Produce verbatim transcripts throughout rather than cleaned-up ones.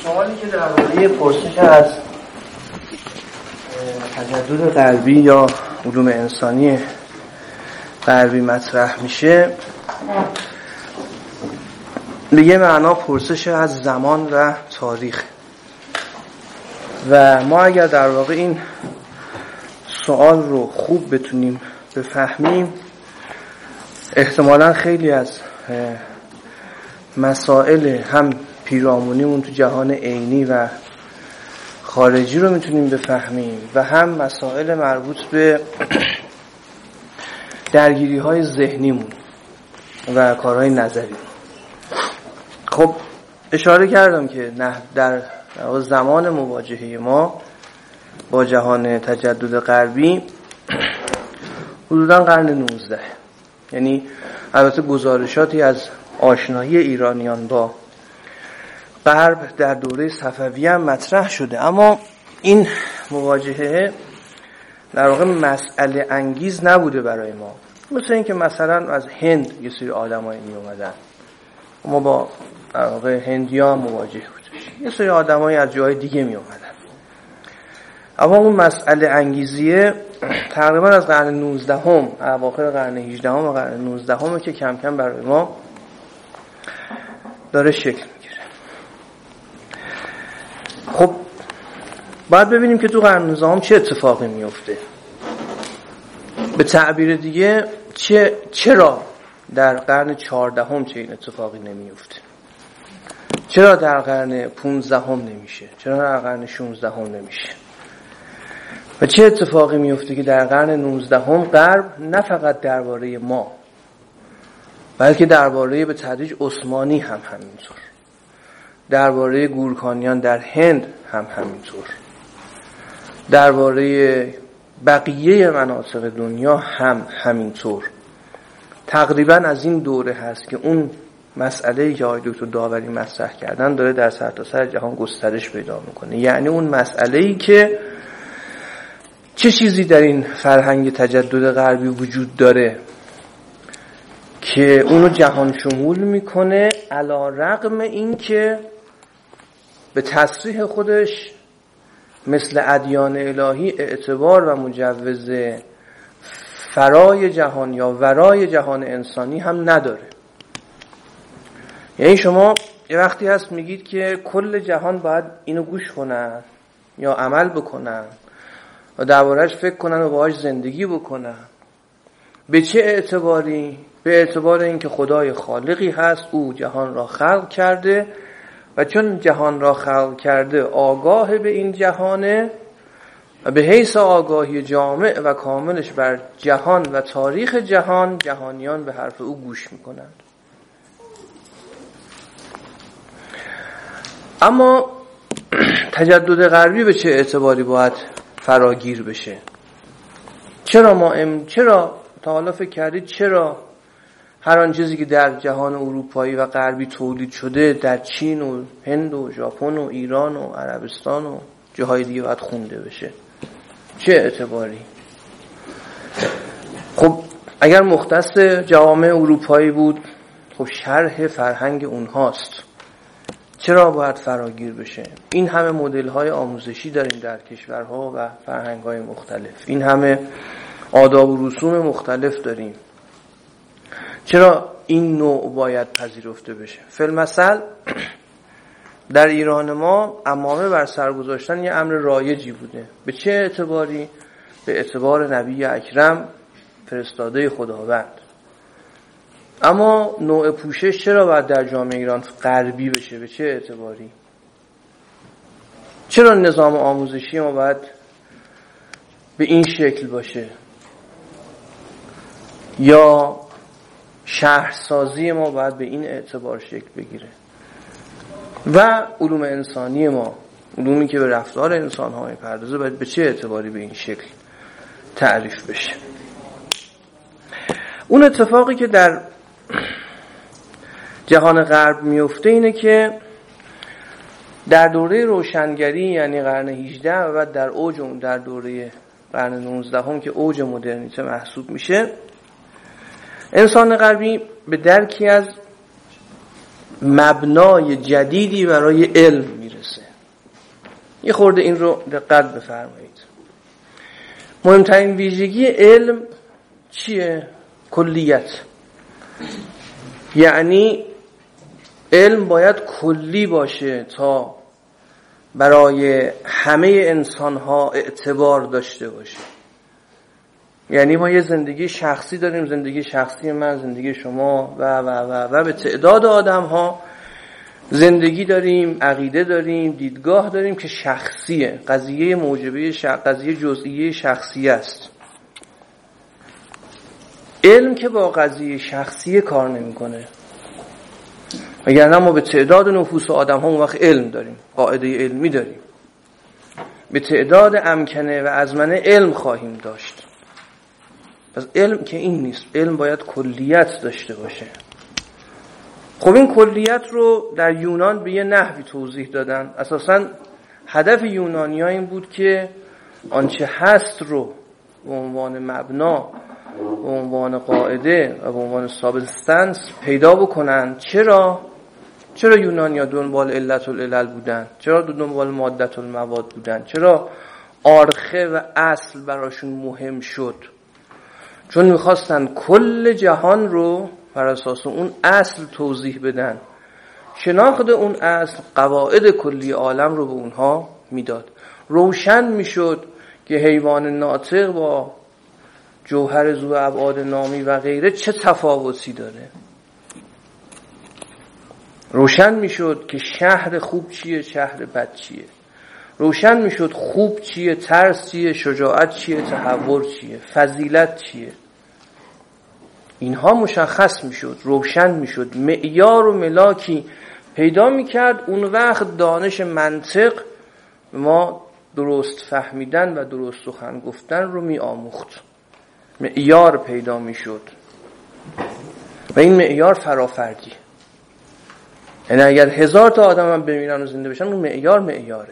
سوالی که درباره پرسش از تجدد غربی یا علوم انسانی غربی مطرح میشه، به یه معنا پرسش از زمان و تاریخ. و ما اگر در واقع این سوال رو خوب بتونیم بفهمیم، احتمالاً خیلی از مسائل هم پیرامونیمون تو جهان عینی و خارجی رو میتونیم بفهمیم و هم مسائل مربوط به درگیری های ذهنیمون و کارهای نظری. خب اشاره کردم که نه در زمان مواجهه ما با جهان تجدد غربی حدوداً قرن نوزده، یعنی البته گزارشاتی از آشنایی ایرانیان با غرب در دوره صفوی هم مطرح شده، اما این مواجهه در واقع مسئله انگیز نبوده برای ما. مثل این که مثلا از هند یه سری آدمایی می اومدن، ما با در واقع هندیان مواجه بودیم، یه سری آدمایی از جای دیگه می اومدن. اما اون مسئله انگیزیه تقریبا از قرن نوزدهم، اواخر قرن هجدهم و قرن نوزدهم که کم کم برای ما داره شکل میگیره. خب باید ببینیم که تو قرن نوزدهم چه اتفاقی میفته. به تعبیر دیگه چه چرا در قرن چهاردهم چه این اتفاقی نمیفته؟ چرا در قرن پانزدهم نمیشه؟ چرا در قرن شانزدهم نمیشه؟ و چه اتفاقی میفته که در قرن نوزدهم غرب نه فقط درباره ما، بلکه درباره به تدریج عثمانی هم همینطور، درباره گورکانیان در هند هم همینطور، درباره بقیه مناطق دنیا هم همینطور، تقریبا از این دوره هست که اون مسئله که آقای دکتر داوری مطرح کردن داره در سرتاسر جهان گسترش پیدا میکنه. یعنی اون مسئله‌ای که چه چیزی در این فرهنگ تجدد غربی وجود داره که اونو جهان شمول میکنه، علی رغم این که به تصریح خودش مثل ادیان الهی اعتبار و مجوز فرای جهان یا ورای جهان انسانی هم نداره. یعنی شما یه وقتی هست میگید که کل جهان باید اینو گوش کنن یا عمل بکنن و درباره‌اش فکر کنن و باهاش زندگی بکنن. به چه اعتباری؟ به اعتبار اینکه خدای خالقی هست، او جهان را خلق کرده و چون جهان را خلق کرده آگاه به این جهانه و به حیث آگاهی جامع و کاملش بر جهان و تاریخ جهان، جهانیان به حرف او گوش میکنند. اما تجدد غربی به چه اعتباری باید فراگیر بشه؟ چرا ما ام چرا تا حالا فکر کردید چرا هر آن چیزی که در جهان اروپایی و غربی تولید شده در چین و هند و ژاپن و ایران و عربستان و جاهای دیگه باید خونده بشه؟ چه اعتباری؟ خب اگر مختص جوامع اروپایی بود، خب شرح فرهنگ اونهاست، چرا باید فراگیر بشه؟ این همه مدل‌های آموزشی داریم در کشورها و فرهنگ‌های مختلف، این همه آداب و رسوم مختلف داریم، چرا این نوع باید پذیرفته بشه؟ فی‌المثل در ایران ما عمامه بر سر گذاشتن یه امر رایجی بوده. به چه اعتباری؟ به اعتبار نبی اکرم فرستاده خداوند. اما نوع پوشش چرا باید در جامعه ایران غربی بشه؟ به چه اعتباری؟ چرا نظام آموزشی ما باید به این شکل باشه؟ یا شهرسازی ما باید به این اعتبار شکل بگیره؟ و علوم انسانی ما، علومی که به رفتار انسان ها میپردازه، باید به چه اعتباری به این شکل تعریف بشه؟ اون اتفاقی که در جهان غرب میفته اینه که در دوره روشنگری، یعنی قرن هجدهم و بعد در اوج اون در دوره قرن نوزدهم که اوج مدرنیته محسوب میشه، انسان غربی به درکی از مبنای جدیدی برای علم میرسه. یه خورده این رو دقت بفرمایید. مهمترین ویژگی علم چیه؟ کلیت. یعنی علم باید کلی باشه تا برای همه انسان‌ها اعتبار داشته باشه. یعنی ما یه زندگی شخصی داریم، زندگی شخصی من، زندگی شما و و و و به تعداد آدم‌ها زندگی داریم، عقیده داریم، دیدگاه داریم که شخصیه، قضیه موجبه شخص، قضیه جزئیه شخصی است. علم که با قضیه شخصی کار نمی‌کنه. وگرنه ما به تعداد نفوس آدم‌ها اون وقت علم داریم، قاعده علمی داریم. به تعداد امکنه و ازمنه علم خواهیم داشت. پس علم که این نیست، علم باید کلیت داشته باشه. خب این کلیت رو در یونان به یه نحوی توضیح دادن. اساساً هدف یونانی‌ها این بود که آنچه هست رو به عنوان مبنا، به عنوان قاعده و به عنوان سابستنس پیدا بکنن. چرا؟ چرا یونانی‌ها دنبال علت العلل بودن؟ چرا دنبال مادت المواد بودن؟ چرا آرخه و اصل براشون مهم شد؟ چون میخواستن کل جهان رو بر اساس اون اصل توضیح بدن. شناخت اون اصل قواعد کلی عالم رو به اونها میداد. روشن میشد که حیوان ناطق با جوهر ذو ابعاد نامی و غیره چه تفاوتی داره. روشن میشد که شهر خوب چیه، شهر بد چیه. روشن میشد خوب چیه، ترس چیه، شجاعت چیه، تحور چیه، فضیلت چیه. اینها مشخص میشد، روشن میشد، معیار و ملاکی پیدا میکرد. اون وقت دانش منطق ما درست فهمیدن و درست سخن گفتن رو میآموخت. معیار پیدا میشد و این معیار فرافردی. یعنی اگر هزار تا آدم هم بمیرن و زنده بشن اون معیار معیاره.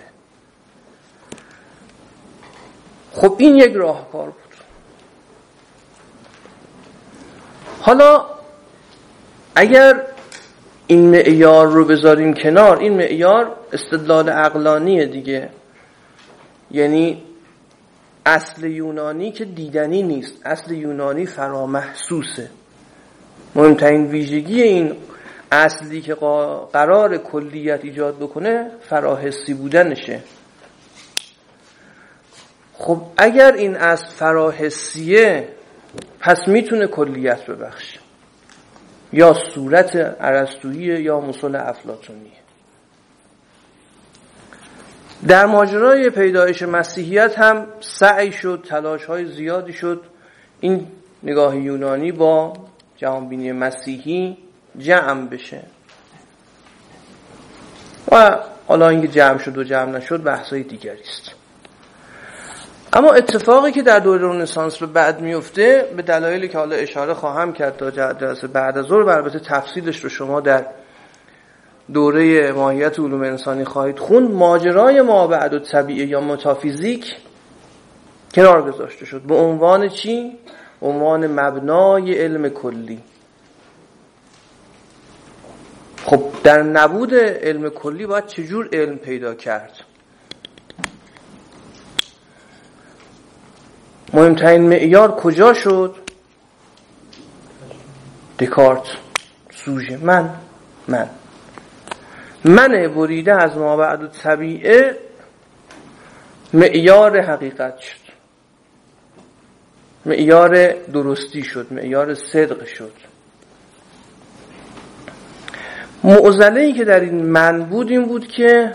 خب این یک راهکار بود. حالا اگر این معیار رو بذاریم کنار، این معیار استدلال عقلانیه دیگه. یعنی اصل یونانی که دیدنی نیست، اصل یونانی فرامحسوسه. مهمترین ویژگی این اصلی که قرار کلیت ایجاد بکنه فراحسی بودنشه. خب اگر این اصل فراحسیه پس میتونه کلیت ببخشه، یا صورت ارسطویی یا مثل افلاطونی. در ماجرای پیدایش مسیحیت هم سعی شد، تلاش های زیادی شد این نگاه یونانی با جهانبینی مسیحی جمع بشه و حالا اینکه جمع شد و جمع نشد بحثای دیگری است. اما اتفاقی که در دوره رنسانس به بعد میفته به دلایلی که حالا اشاره خواهم کرد تا جلسه بعد از ظهر، البته تفصیلش رو شما در دوره ماهیت علوم انسانی خواهید خوند، ماجرای مابعد الطبیعه یا متافیزیک کنار گذاشته شد. به عنوان چی؟ به عنوان مبنای علم کلی. خب در نبود علم کلی باید چجور علم پیدا کرد؟ مهمترین معیار کجا شد؟ دکارت، سوژه، من من من بریده از مابعد الطبیعه معیار حقیقت شد، معیار درستی شد، معیار صدق شد. معضله‌ای که در این من بود این بود که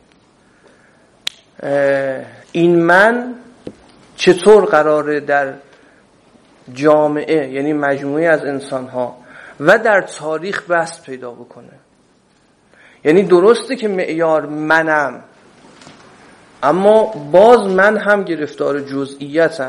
این من چطور قراره در جامعه، یعنی مجموعه از انسان‌ها و در تاریخ بست پیدا بکنه. یعنی درسته که معیار منم، اما باز من هم گرفتار جزئیاتم.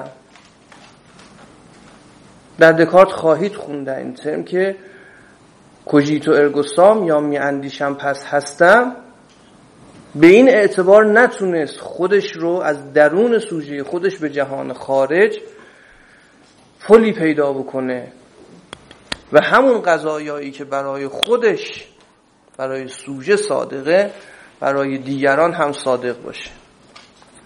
در دکارت خواهید خوندن این ترم که کوژیتو ارگو سام، یا می اندیشم پس هستم، به این اعتبار نتونست خودش رو از درون سوژه خودش به جهان خارج پلی پیدا بکنه و همون قضایایی که برای خودش، برای سوژه صادقه، برای دیگران هم صادق باشه.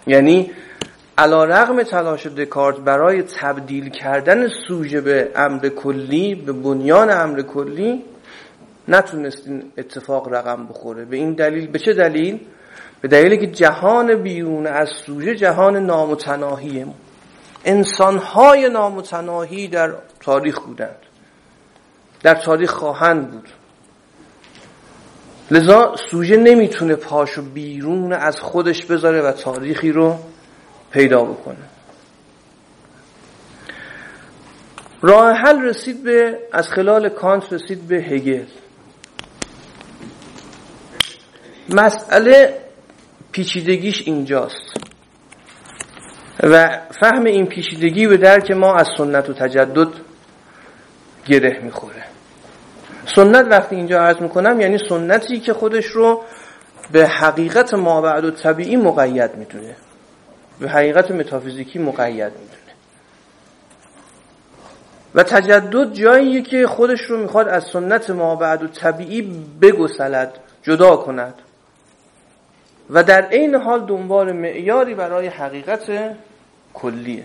یعنی علی رغم تلاش دکارت برای تبدیل کردن سوژه به امر کلی، به بنیان امر کلی، نتونست این اتفاق رقم بخوره. به این دلیل، به چه دلیل؟ به دلیلی که جهان بیرون از سوژه جهان نامتناهیه. انسان‌های نامتناهی در تاریخ بودند، در تاریخ خواهند بود. لذا سوژه نمیتونه پاشو بیرون از خودش بذاره و تاریخی رو پیدا بکنه. راه حل رسید به، از خلال کانت رسید به هگل. مسئله پیچیدگیش اینجاست و فهم این پیچیدگی به درک ما از سنت و تجدد گره میخوره. سنت وقتی اینجا عرض میکنم یعنی سنتی که خودش رو به حقیقت مابعد و طبیعی مقید میدونه، به حقیقت متافیزیکی مقید میدونه. و تجدد جاییه که خودش رو میخواد از سنت مابعد و طبیعی بگسلد، جدا کند و در عین حال دنبال معیاری برای حقیقت کلیه.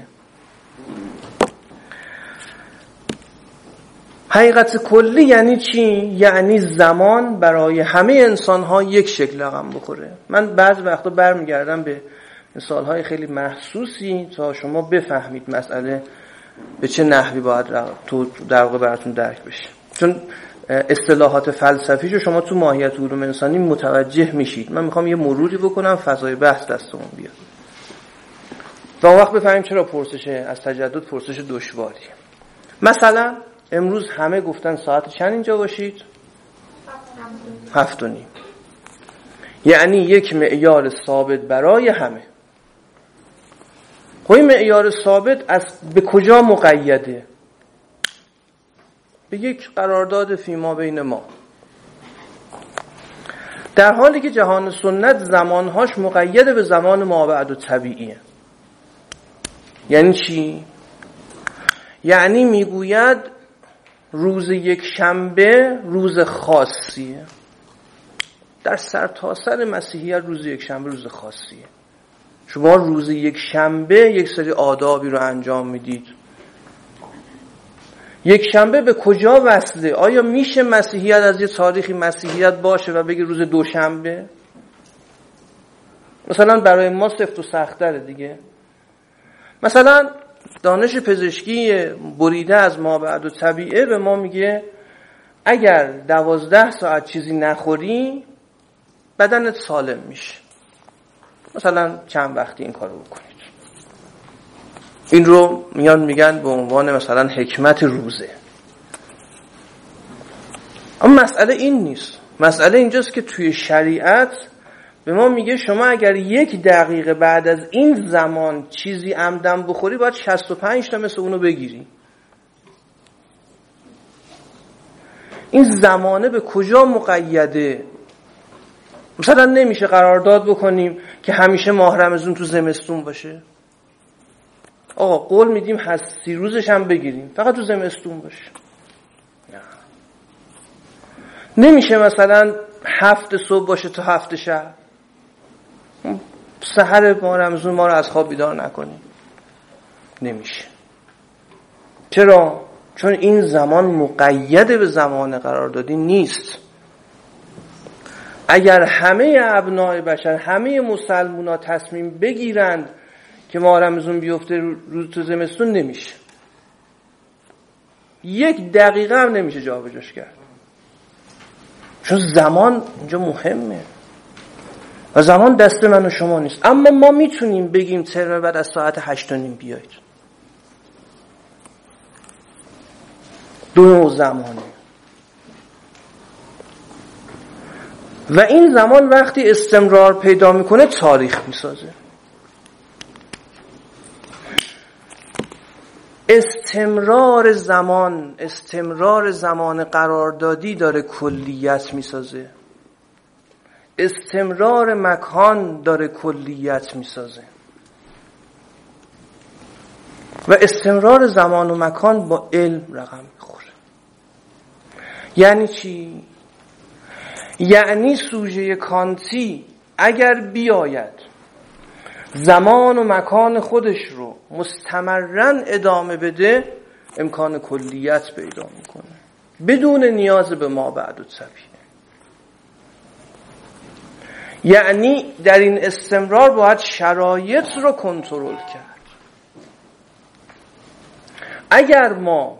حقیقت کلی یعنی چی؟ یعنی زمان برای همه انسان‌ها یک شکل رقم بخوره. من بعض وقتا برمیگردم به مثال‌های خیلی محسوسی تا شما بفهمید مسئله به چه نحوی باید تو در واقع براتون درک بشه. چون اصطلاحات فلسفیشو شما تو ماهیت علوم انسانی متوجه میشید. من میخوام یه مروری بکنم، فضای بحث دستمون بیاد تا اون وقت بفهمیم چرا پرسش از تجدد پرسش دشواریه. مثلا امروز همه گفتن ساعت چند اینجا باشید؟ هفت و نیم. یعنی یک معیار ثابت برای همه. خب این معیار ثابت از به کجا مقیده؟ به یک قرارداد فیما بین ما. در حالی که جهان سنت زمانهاش مقید به زمان مابعد و طبیعیه. یعنی چی؟ یعنی میگوید روز یک شنبه روز خاصیه. در سرتاسر مسیحیت روز یک شنبه روز خاصیه. شما روز یک شنبه یک سری آدابی رو انجام میدید. یک شنبه به کجا وصله؟ آیا میشه مسیحیت از یه تاریخی مسیحیت باشه و بگه روز دوشنبه؟ مثلا برای ما سفت و سخت‌تره دیگه. مثلا دانش پزشکی بریده از مابعد و طبیعه به ما میگه اگر دوازده ساعت چیزی نخوری بدنت سالم میشه. مثلا چند وقتی این کارو بکنید. این رو میان میگن به عنوان مثلا حکمت روزه. اما مسئله این نیست. مسئله اینجاست که توی شریعت به ما میگه شما اگر یک دقیقه بعد از این زمان چیزی عمدن بخوری باید شصت و پنج تا مثل اونو بگیری. این زمانه به کجا مقیده؟ مثلا نمیشه قرارداد بکنیم که همیشه ماه رمضان تو زمستون باشه. آقا قول میدیم هستی روزش هم بگیریم، فقط تو زمستون باشه. نه. نمیشه مثلا هفت صبح باشه تا هفت شب. سحر ماه رمضان ما رو از خواب بیدار نکنیم. نمیشه. چرا؟ چون این زمان مقید به زمان قراردادی نیست. اگر همه ابنای بشر، همه مسلمونا تصمیم بگیرند که ماه رمضان بیفته روز تو زمستون، نمیشه. یک دقیقه هم نمیشه جابجاش کرد. چون زمان اینجا مهمه و زمان دست من و شما نیست. اما ما میتونیم بگیم ترم بعد از ساعت هشت و نیم بیایید. دو نوع زمانه. و این زمان وقتی استمرار پیدا میکنه تاریخ میسازه. استمرار زمان، استمرار زمان قراردادی داره کلیت میسازه. استمرار مکان داره کلیت میسازه. و استمرار زمان و مکان با علم رقم میخوره. یعنی چی؟ یعنی سوژه کانتی اگر بیاید زمان و مکان خودش رو مستمرن ادامه بده، امکان کلیت پیدا میکنه بدون نیاز به ما بعد الطبیعه. یعنی در این استمرار باید شرایط رو کنترل کرد. اگر ما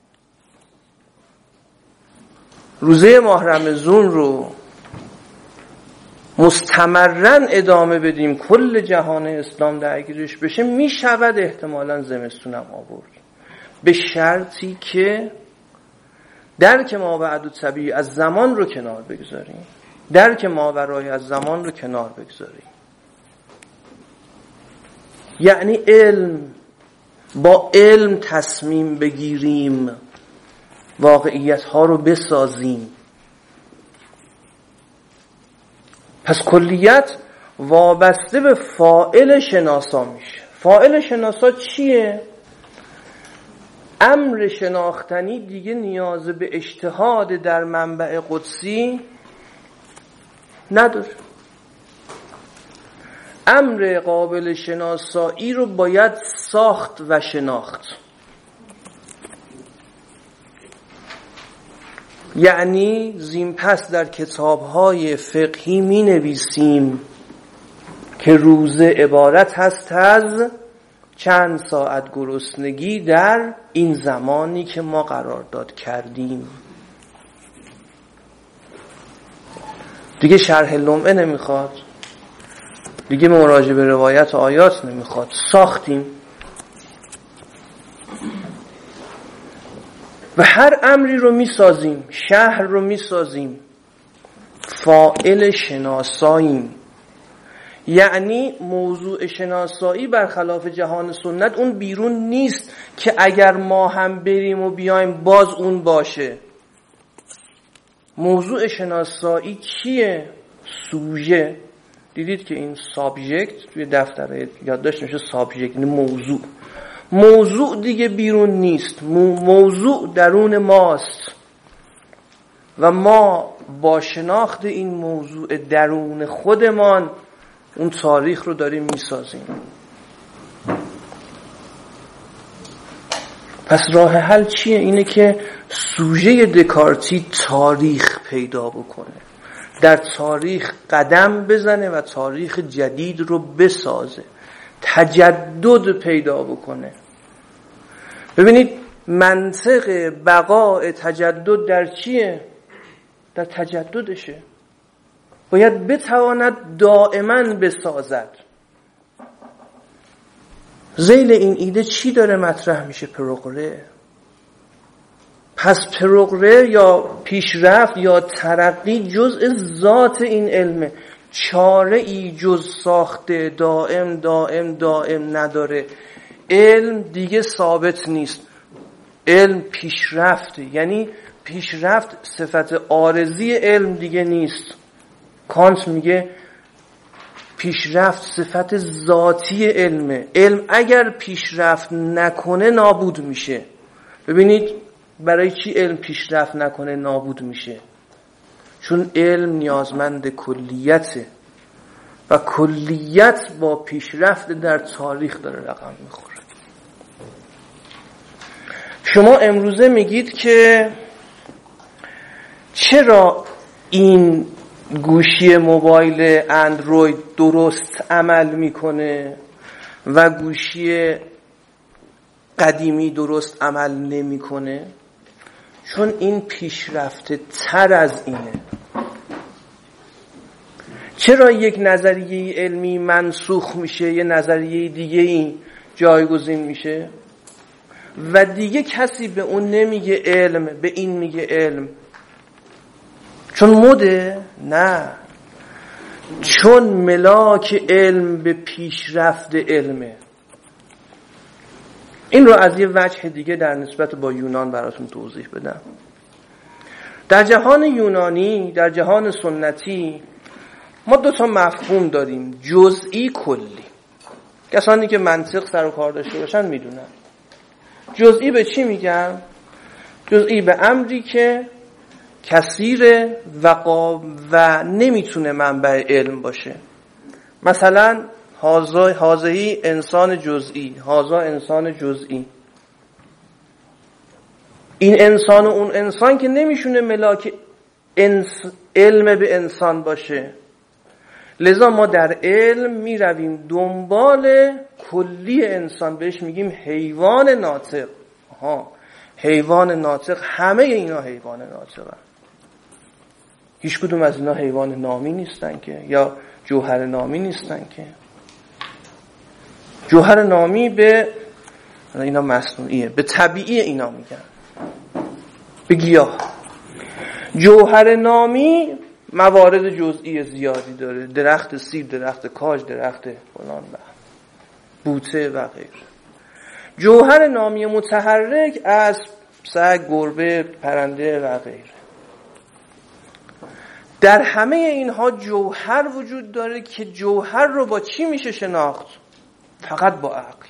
روزه ماه رمضان رو مستمرن ادامه بدیم، کل جهان اسلام درگیرش بشه، می شود احتمالاً زمستونم آورد، به شرطی که درک مابعد الطبیعه از زمان رو کنار بگذاریم، درک ماورای از زمان رو کنار بگذاریم. یعنی علم، با علم تصمیم بگیریم، واقعیت ها رو بسازیم. پس کلیت وابسته به فاعل شناسا میشه. فاعل شناسا چیه؟ امر شناختنی دیگه نیاز به اجتهاد در منبع قدسی نداره. امر قابل شناسایی رو باید ساخت و شناخت. یعنی زین پس در کتاب‌های فقهی می نویسیم که روزه عبارت هست از چند ساعت گرسنگی در این زمانی که ما قرارداد کردیم. دیگه شرح لمعه نمیخواد، دیگه مراجعه به روایت آیات نمیخواد، ساختیم. و هر امری رو میسازیم، شهر رو میسازیم، فاعل شناساییم. یعنی موضوع شناسایی برخلاف جهان سنت اون بیرون نیست که اگر ما هم بریم و بیایم باز اون باشه. موضوع شناسایی چیه؟ سوژه. دیدید که این سابجکت توی دفتر یادداشت میشه سابجکت، یعنی موضوع. موضوع دیگه بیرون نیست، موضوع درون ماست و ما با شناخت این موضوع درون خودمان اون تاریخ رو داریم میسازیم. پس راه حل چیه؟ اینه که سوژه دکارتی تاریخ پیدا بکنه، در تاریخ قدم بزنه و تاریخ جدید رو بسازه، تجدد پیدا بکنه. ببینید منطق بقاء تجدد در چیه؟ در تجددشه. باید بتواند دائما بسازد. ذیل این ایده چی داره مطرح میشه؟ پروگره. پس پروگره یا پیشرفت یا ترقی جزء ذات این علمه. چاره ای جز ساخته دائم دائم دائم نداره. علم دیگه ثابت نیست، علم پیشرفته. یعنی پیشرفت صفت عارضی علم دیگه نیست. کانت میگه پیشرفت صفت ذاتی علمه. علم اگر پیشرفت نکنه نابود میشه. ببینید برای چی علم پیشرفت نکنه نابود میشه؟ چون علم نیازمند کلیته و کلیت با پیشرفت در تاریخ داره رقم میخوره. شما امروزه میگید که چرا این گوشی موبایل اندروید درست عمل میکنه و گوشی قدیمی درست عمل نمیکنه؟ چون این پیشرفته تر از اینه. چرا یک نظریه علمی منسوخ میشه، یه نظریه دیگه این جایگزین میشه و دیگه کسی به اون نمیگه علم، به این میگه علم؟ چون مده؟ نه، چون ملاک علم به پیشرفت علمه. این رو از یه وجه دیگه در نسبت با یونان براتون توضیح بدم. در جهان یونانی، در جهان سنتی ما دو تا مفهوم داریم، جزئی کلی. کسانی که منطق سر و کار داشته باشن میدونن. جزئی به چی میگم؟ جزئی به امری که کثیر و, و نمیتونه منبع علم باشه. مثلا هازا هازهی انسان جزئی، هازا انسان جزئی. این انسان و اون انسان که نمیشونه ملاک انس... علم به انسان باشه. لذا ما در علم می رویم دنبال کلی انسان، بهش میگیم حیوان ناطق. ها، حیوان ناطق، همه اینا حیوان ناطقن. هیچ کدوم از اینا حیوان نامی نیستن که، یا جوهر نامی نیستن که. جوهر نامی به اینا مصنوعیه، به طبیعی اینا میگن، به گیاه. جوهر نامی موارد جزئی زیادی داره، درخت سیب، درخت کاج، درخت فلان و بوته و غیره. جوهر نامی متحرک اسب، سگ، گربه، پرنده و غیره. در همه اینها جوهر وجود داره که جوهر رو با چی میشه شناخت؟ فقط با عقل.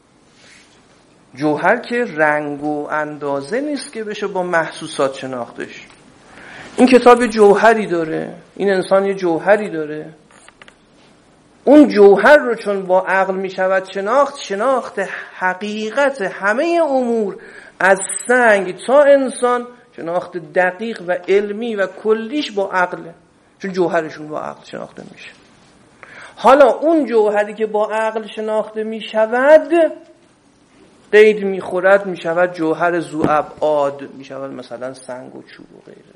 جوهر که رنگ و اندازه نیست که بشه با محسوسات شناختش. این کتاب جوهری داره، این انسان یه جوهری داره. اون جوهر رو چون با عقل می شود شناخت، شناخت حقیقت همه امور از سنگ تا انسان، شناخت دقیق و علمی و کلیش با عقله، چون جوهرشون با عقل شناخته میشه. حالا اون جوهری که با عقل شناخته می شود قید می خورد، می شود جوهر ذو ابعاد، می شود مثلا سنگ و چوب و غیره.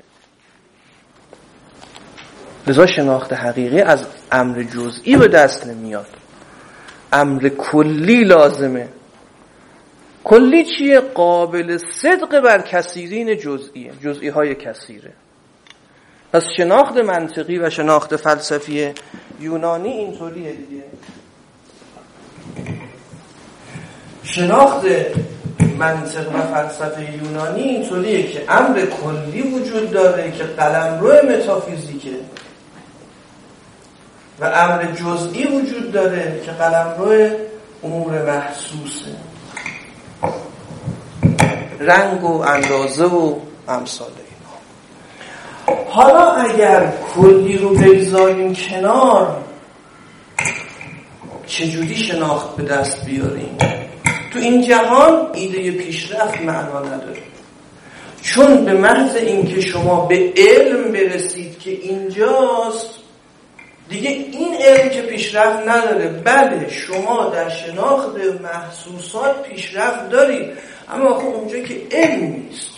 لذا شناخت حقیقی از امر جزئی به دست نمیاد، امر کلی لازمه. کلی چیه؟ قابل صدق بر کثیرین جزئیه، جزئی های کثیره. پس شناخت منطقی و شناخت فلسفی یونانی اینطوریه دیگه. شناخت منطق و فلسفه یونانی اینطوریه که امر کلی وجود داره که قلمرو متافیزیکه و امر جزئی وجود داره که قلمرو امور محسوسه، رنگ و اندازه و امثال اینا. حالا اگر کلی رو بگذاریم کنار، چجوری شناخت به دست بیاریم؟ تو این جهان ایده پیشرفت معنا نداره، چون به محض اینکه شما به علم برسید که اینجاست، دیگه این علم که پیشرفت نداره. بله شما در شناخت محسوسات پیشرفت دارید، اما خب اونجا که علم نیست.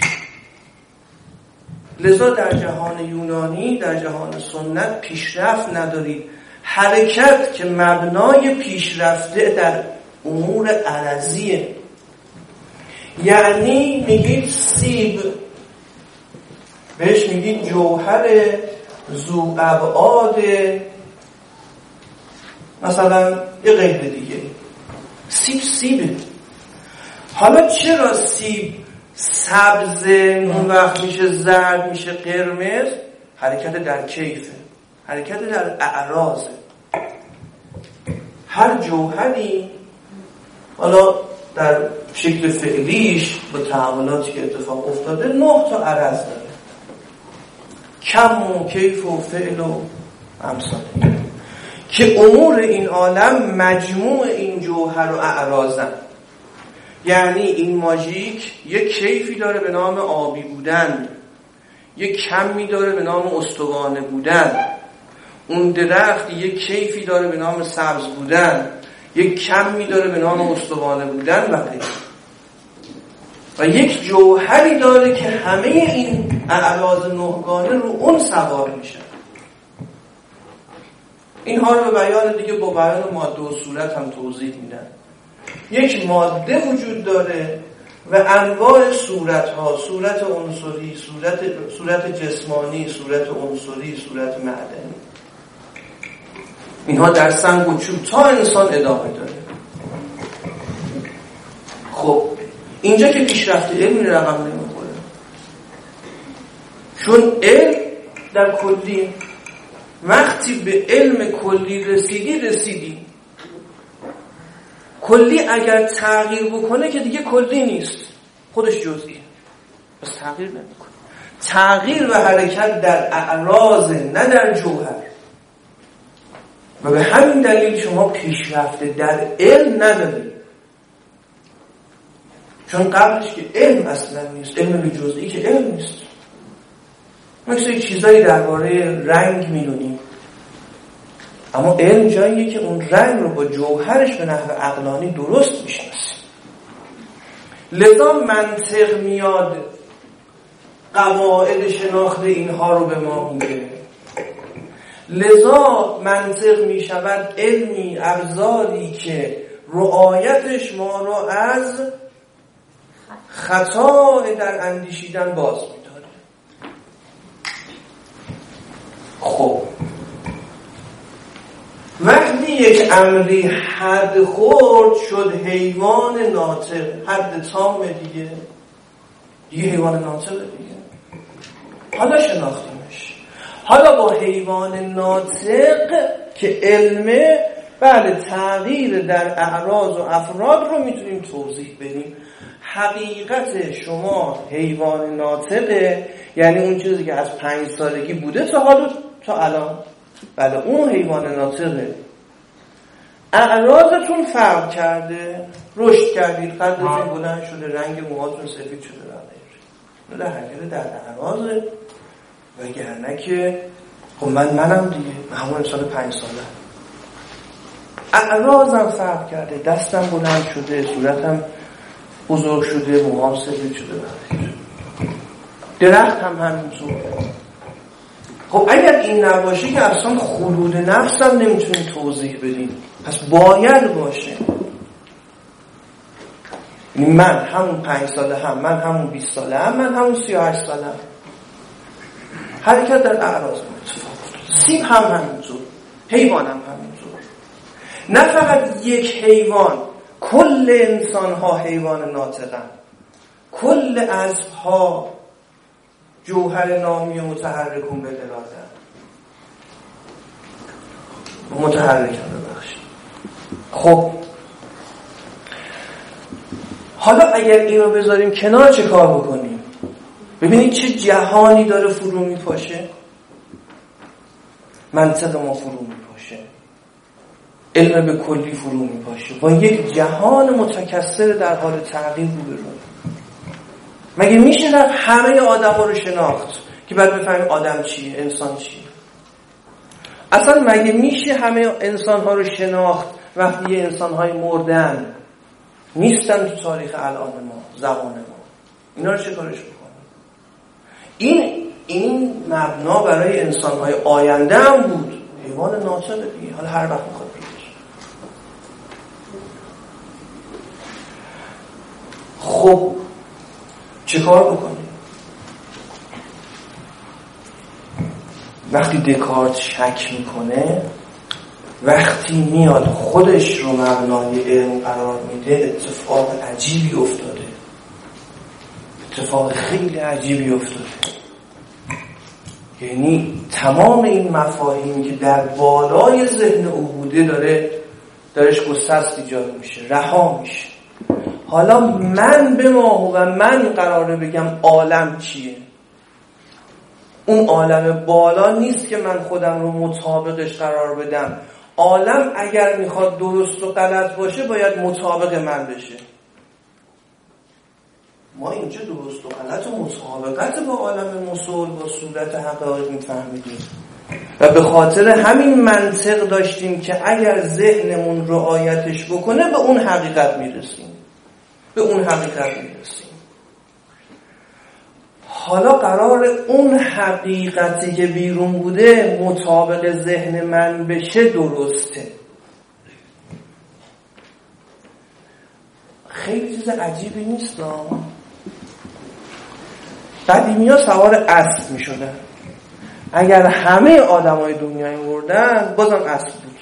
لذا در جهان یونانی، در جهان سنت پیشرفت ندارید. حرکت که مبنای پیشرفته در امور عرضیه. یعنی میگید سیب، بهش میگید جوهر ذو ابعاد، مثلا یه قید دیگه، سیب سیبه. حالا چرا سیب سبز اون وقت میشه زرد، میشه قرمز؟ حرکت در کیفه، حرکت در اعراضه. هر جوهری حالا در شکل فعلیش با تحولاتی که اتفاق افتاده نه تا عرض داره، کم و کیف و فعل و امثال، که امور این عالم مجموع این جوهر و اعراضن. یعنی این ماژیک یک کیفی داره به نام آبی بودن، یک کمی داره به نام استوانه بودن، اون درخت یک کیفی داره به نام سبز بودن، یک کمی داره به نام استوانه بودن و غیره. و یک جوهری داره که همه این اعراض نهگانه رو اون سوار میشه. اینها رو به بیان دیگه با بیان ماده و صورت هم توضیح میدن. یک ماده وجود داره و انواع صورت ها، صورت عنصری، صورت صورت جسمانی، صورت عنصری، صورت معدنی. اینها در سنگ و چوب تا انسان ادامه داره. خب اینجا که پیشرفت علمی رقم نمیخوره، چون علم در کلی، وقتی به علم کلی رسیدی رسیدی. کلی اگر تغییر بکنه که دیگه کلی نیست، خودش جزئیه، بس تغییر نمیکنه. تغییر و حرکت در اعراض، نه در جوهر. و به همین دلیل شما پیشرفته در علم ندارید، چون قبلش که علم اصلا نیست، علم به جزئی که علم نیست. مثل چیزایی درباره رنگ میدونیم، اما علم جاییه که اون رنگ رو با جوهرش به نحو عقلانی درست میشناسیم. لذا منطق میاد قواعد شناخت اینها رو به ما میده، لذا منطق میشود علمی، ابزاری که رعایتش ما رو از خطا در اندیشیدن باز می‌داره. خب وقتی یک امری حد خورد شد حیوان ناطق، حد تام دیگه، دیگه حیوان ناطق دیگه، حالا شناختیمش. حالا با حیوان ناطق که علمه، بله تغییر در اعراض و افراد رو میتونیم توضیح بدیم. حقیقت شما حیوان ناطقه، یعنی اون چیزی که از پنج سالگی بوده تا حالا تا الان، بله اون حیوان ناطقه. اعراضتون فرق کرده، رشد کردید، قدتون بلند شده، رنگ موهاتون سفید شده، نه در حقیقت در اعراضه، وگرنه که خب من منم دیگه، همون انسان پنج ساله، اعراضم فرق کرده، دستم بلند شده، صورتم بزرگ شده، موهام سفید شده، درخت هم همینطور. خب اگر این نباشه که اصلا خلود نفس هم نمیتونیم توضیح بدیم، پس باید باشه. من همون پنج ساله هم، من همون بیست ساله هم، من همون سی و هشت ساله هم. حرکت در اعراض اتفاق، سیب هم همینطور، حیوان هم همینطور. نه فقط یک حیوان، کل انسان ها حیوان ناطقن، کل اسب ها جوهر نامی متحرکون به اراده، متحرکن ببخشید. خب حالا اگر این رو بذاریم کنار چه کار بکنیم؟ ببینید چه جهانی داره فرو میپاشه. منطق ما فرو میپاشه، علم به کلی فرو میپاشه، با یک جهان متکثر در حال تغییر روبرو. مگه میشه در همه آدم‌ها رو شناخت که بعد بفهمیم آدم چیه، انسان چیه؟ اصلا مگه میشه همه انسان‌ها رو شناخت وقتی یه انسان‌های مردن نیستن تو تاریخ الان ما، زبان ما؟ اینا رو چه کارش بکنیم؟ این این مبنا برای انسان‌های آینده هم بود. حیوان ناطق دیگه، حالا هر وقت میخواد بگیر. خب چه کار بکنیم؟ وقتی دکارت شک میکنه، وقتی میاد خودش رو مبنای علم قرار میده، اتفاق عجیبی افتاده. اتفاق خیلی عجیبی افتاده. یعنی تمام این مفاهیمی که در بالای ذهن او بوده داره درش گسست ایجاد میشه، رها میشه. حالا من به ما و من قراره بگم عالم چیه. اون عالم بالا نیست که من خودم رو مطابقش قرار بدم. عالم اگر میخواد درست و غلط باشه باید مطابق من بشه. ما اینجا درست و غلط و مطابقت با عالم مسول با صورت حقایق میفهمیدیم و به خاطر همین منطق داشتیم که اگر ذهنمون رعایتش بکنه به اون حقیقت میرسیم، به اون حقیقت میرسیم. حالا قرار اون حقیقتی که بیرون بوده مطابق ذهن من بشه درسته. خیلی چیز عجیبی نیست. قدیمی ها سوار اسب می شدن. اگر همه آدم های دنیای مردن بازم اسب بود.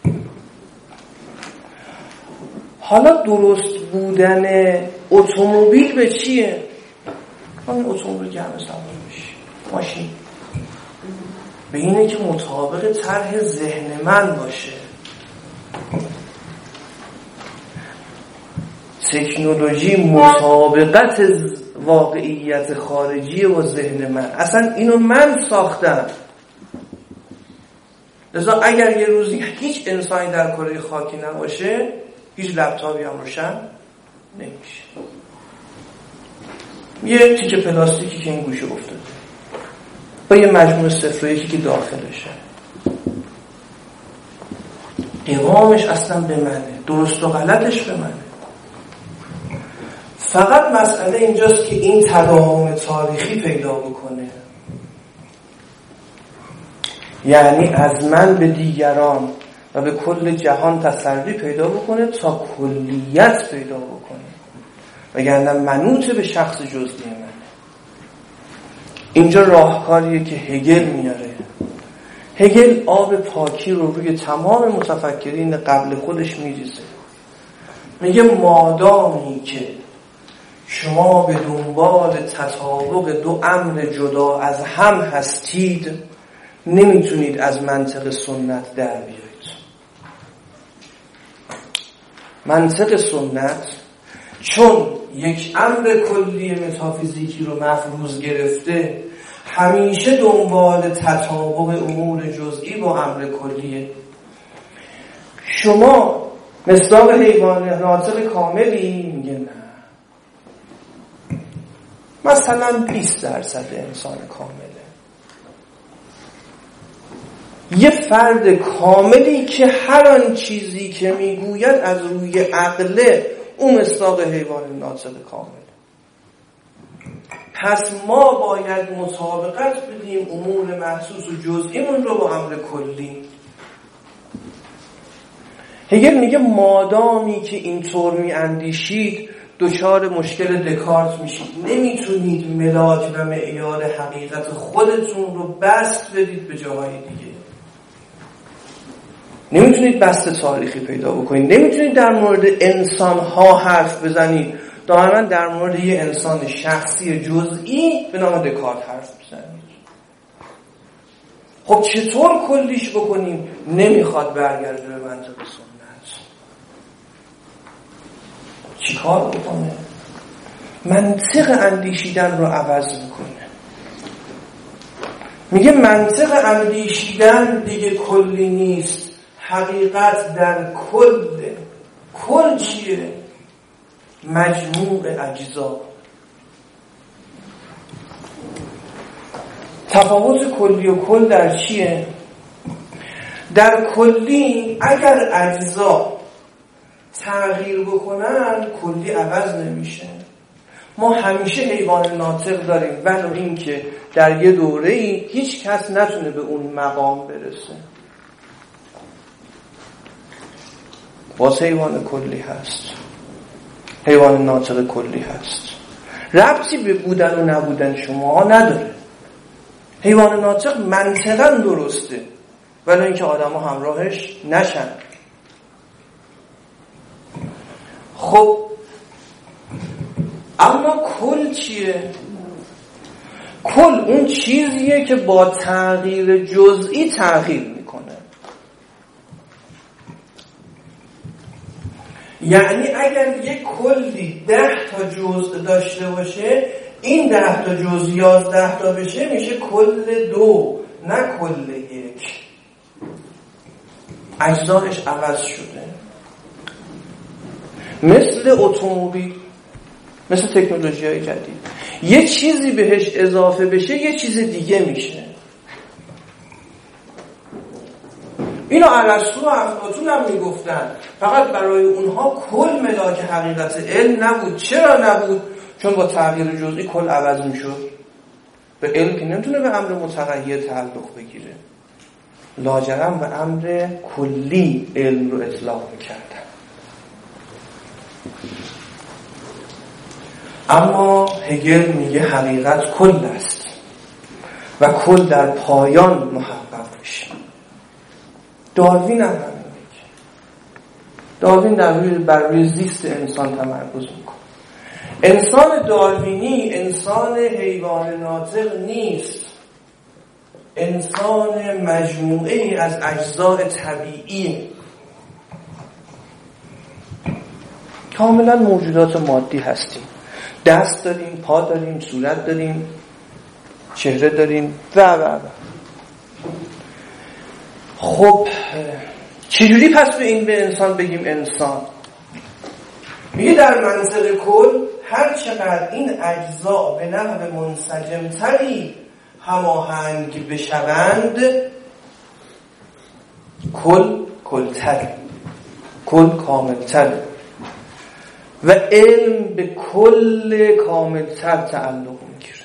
حالا درست بودن اتومبیل به چیه؟ همین اتومبیل که همه سوار میشه، ماشین، به اینه که مطابق طرح ذهن من باشه. تکنولوژی مطابقت واقعیت خارجی و ذهن من. اصلا اینو من ساختم. لذا اگر یه روزی هیچ انسانی در کره خاکی نباشه، هیچ لپتاپی هم روشن نمیشه. یه تیکه پلاستیکی که این گوشه افتاده با یه مجموعه صفر و یکی که داخلشه، قوامش اصلا به منه، درست و غلطش به منه. فقط مسئله اینجاست که این تداوم تاریخی پیدا بکنه، یعنی از من به دیگران و به کل جهان تسری پیدا بکنه تا کلیت پیدا بکنه، وگرنه منوط به شخص جزئی منه. اینجا راهکاریه که هگل میاره. هگل آب پاکی رو روی تمام متفکرین قبل خودش میریزه. میگه مادامی که شما به دنبال تطابق دو امر جدا از هم هستید، نمیتونید از منطق سنت در بیایید. منطق سنت چون یک امر کلی متافیزیکی رو مفروض گرفته، همیشه دنبال تطابق امور جزئی با امر کلیه. شما مصداق حیوان ناطق کاملی؟ میگه نه. مثلا بیست درصد انسان کامله، یه فرد کاملی که هر آن چیزی که میگوید از روی عقله، اون مصداق حیوان ناطق کامل. پس ما باید مطابقت بدیم امور محسوس و جزئیمون رو با امر کلی. هگل میگه مادامی که اینطور میاندیشید دچار مشکل دکارت میشید. نمیتونید ملاک و معیار حقیقت خودتون رو بسط بدید به جاهای دیگه. نمیتونید بسط تاریخی پیدا بکنید. نمیتونید در مورد انسان‌ها حرف بزنید دائما در مورد یه انسان شخصی جزئی به نام دکارت حرف بزنید. خب چطور کلیش بکنیم؟ نمیخواد برگرده به منطق سنت. چی کار بکنه؟ منطق اندیشیدن رو عوض میکنه. میگه منطق اندیشیدن دیگه کلی نیست، حقیقت در کل. کل چیه؟ مجموع اجزا. تفاوت کلی و کل در چیه؟ در کلی اگر اجزا تغییر بکنن کلی عوض نمیشه. ما همیشه حیوان ناطق داریم، ولو این که در یه دوره‌ای هیچ کس نتونه به اون مقام برسه. باز حیوان کلی هست، حیوان ناطق کلی هست، ربطی به بودن و نبودن شما نداره. حیوان ناطق منطقاً درسته، ولی اینکه آدم ها همراهش نشن. خب اما کل چیه؟ کل اون چیزیه که با تغییر جزئی تغییر میکنه. یعنی اگر یک کلی ده تا جزء داشته باشه، این ده تا جزء یازده تا بشه، میشه کل دو، نه کل یک. اجزایش عوض شده. مثل اتومبیل، مثل تکنولوژی‌های جدید، یه چیزی بهش اضافه بشه یه چیز دیگه میشه. اینو ارسطو و افلاطون هم میگفتن، فقط برای اونها کل ملاک حقیقت علم نبود. چرا نبود؟ چون با تغییر جزئی کل عوض میشد. به علم که نمیتونه به امر متغیر تعلق بگیره، لاجرم به امر کلی علم رو اطلاق میکردن. اما هگل میگه حقیقت کل است و کل در پایان محقق میشه. داروین هم همین میگه. داروین در روی بر روی زیست انسان تمرکز میکنه. انسان داروینی انسان حیوان ناطق نیست، انسان مجموعه‌ای از اجزاء طبیعی، کاملا موجودات مادی هستیم. دست داریم، پا داریم، صورت داریم، چهره داریم و و و خب چجوری پس به این به انسان بگیم انسان؟ میگه در منطق کل هر چقدر این اجزا به نحو منسجمتری هماهنگ بشوند کل کلتر، کل کاملتر و علم به کل کاملتر تعلق میگیره.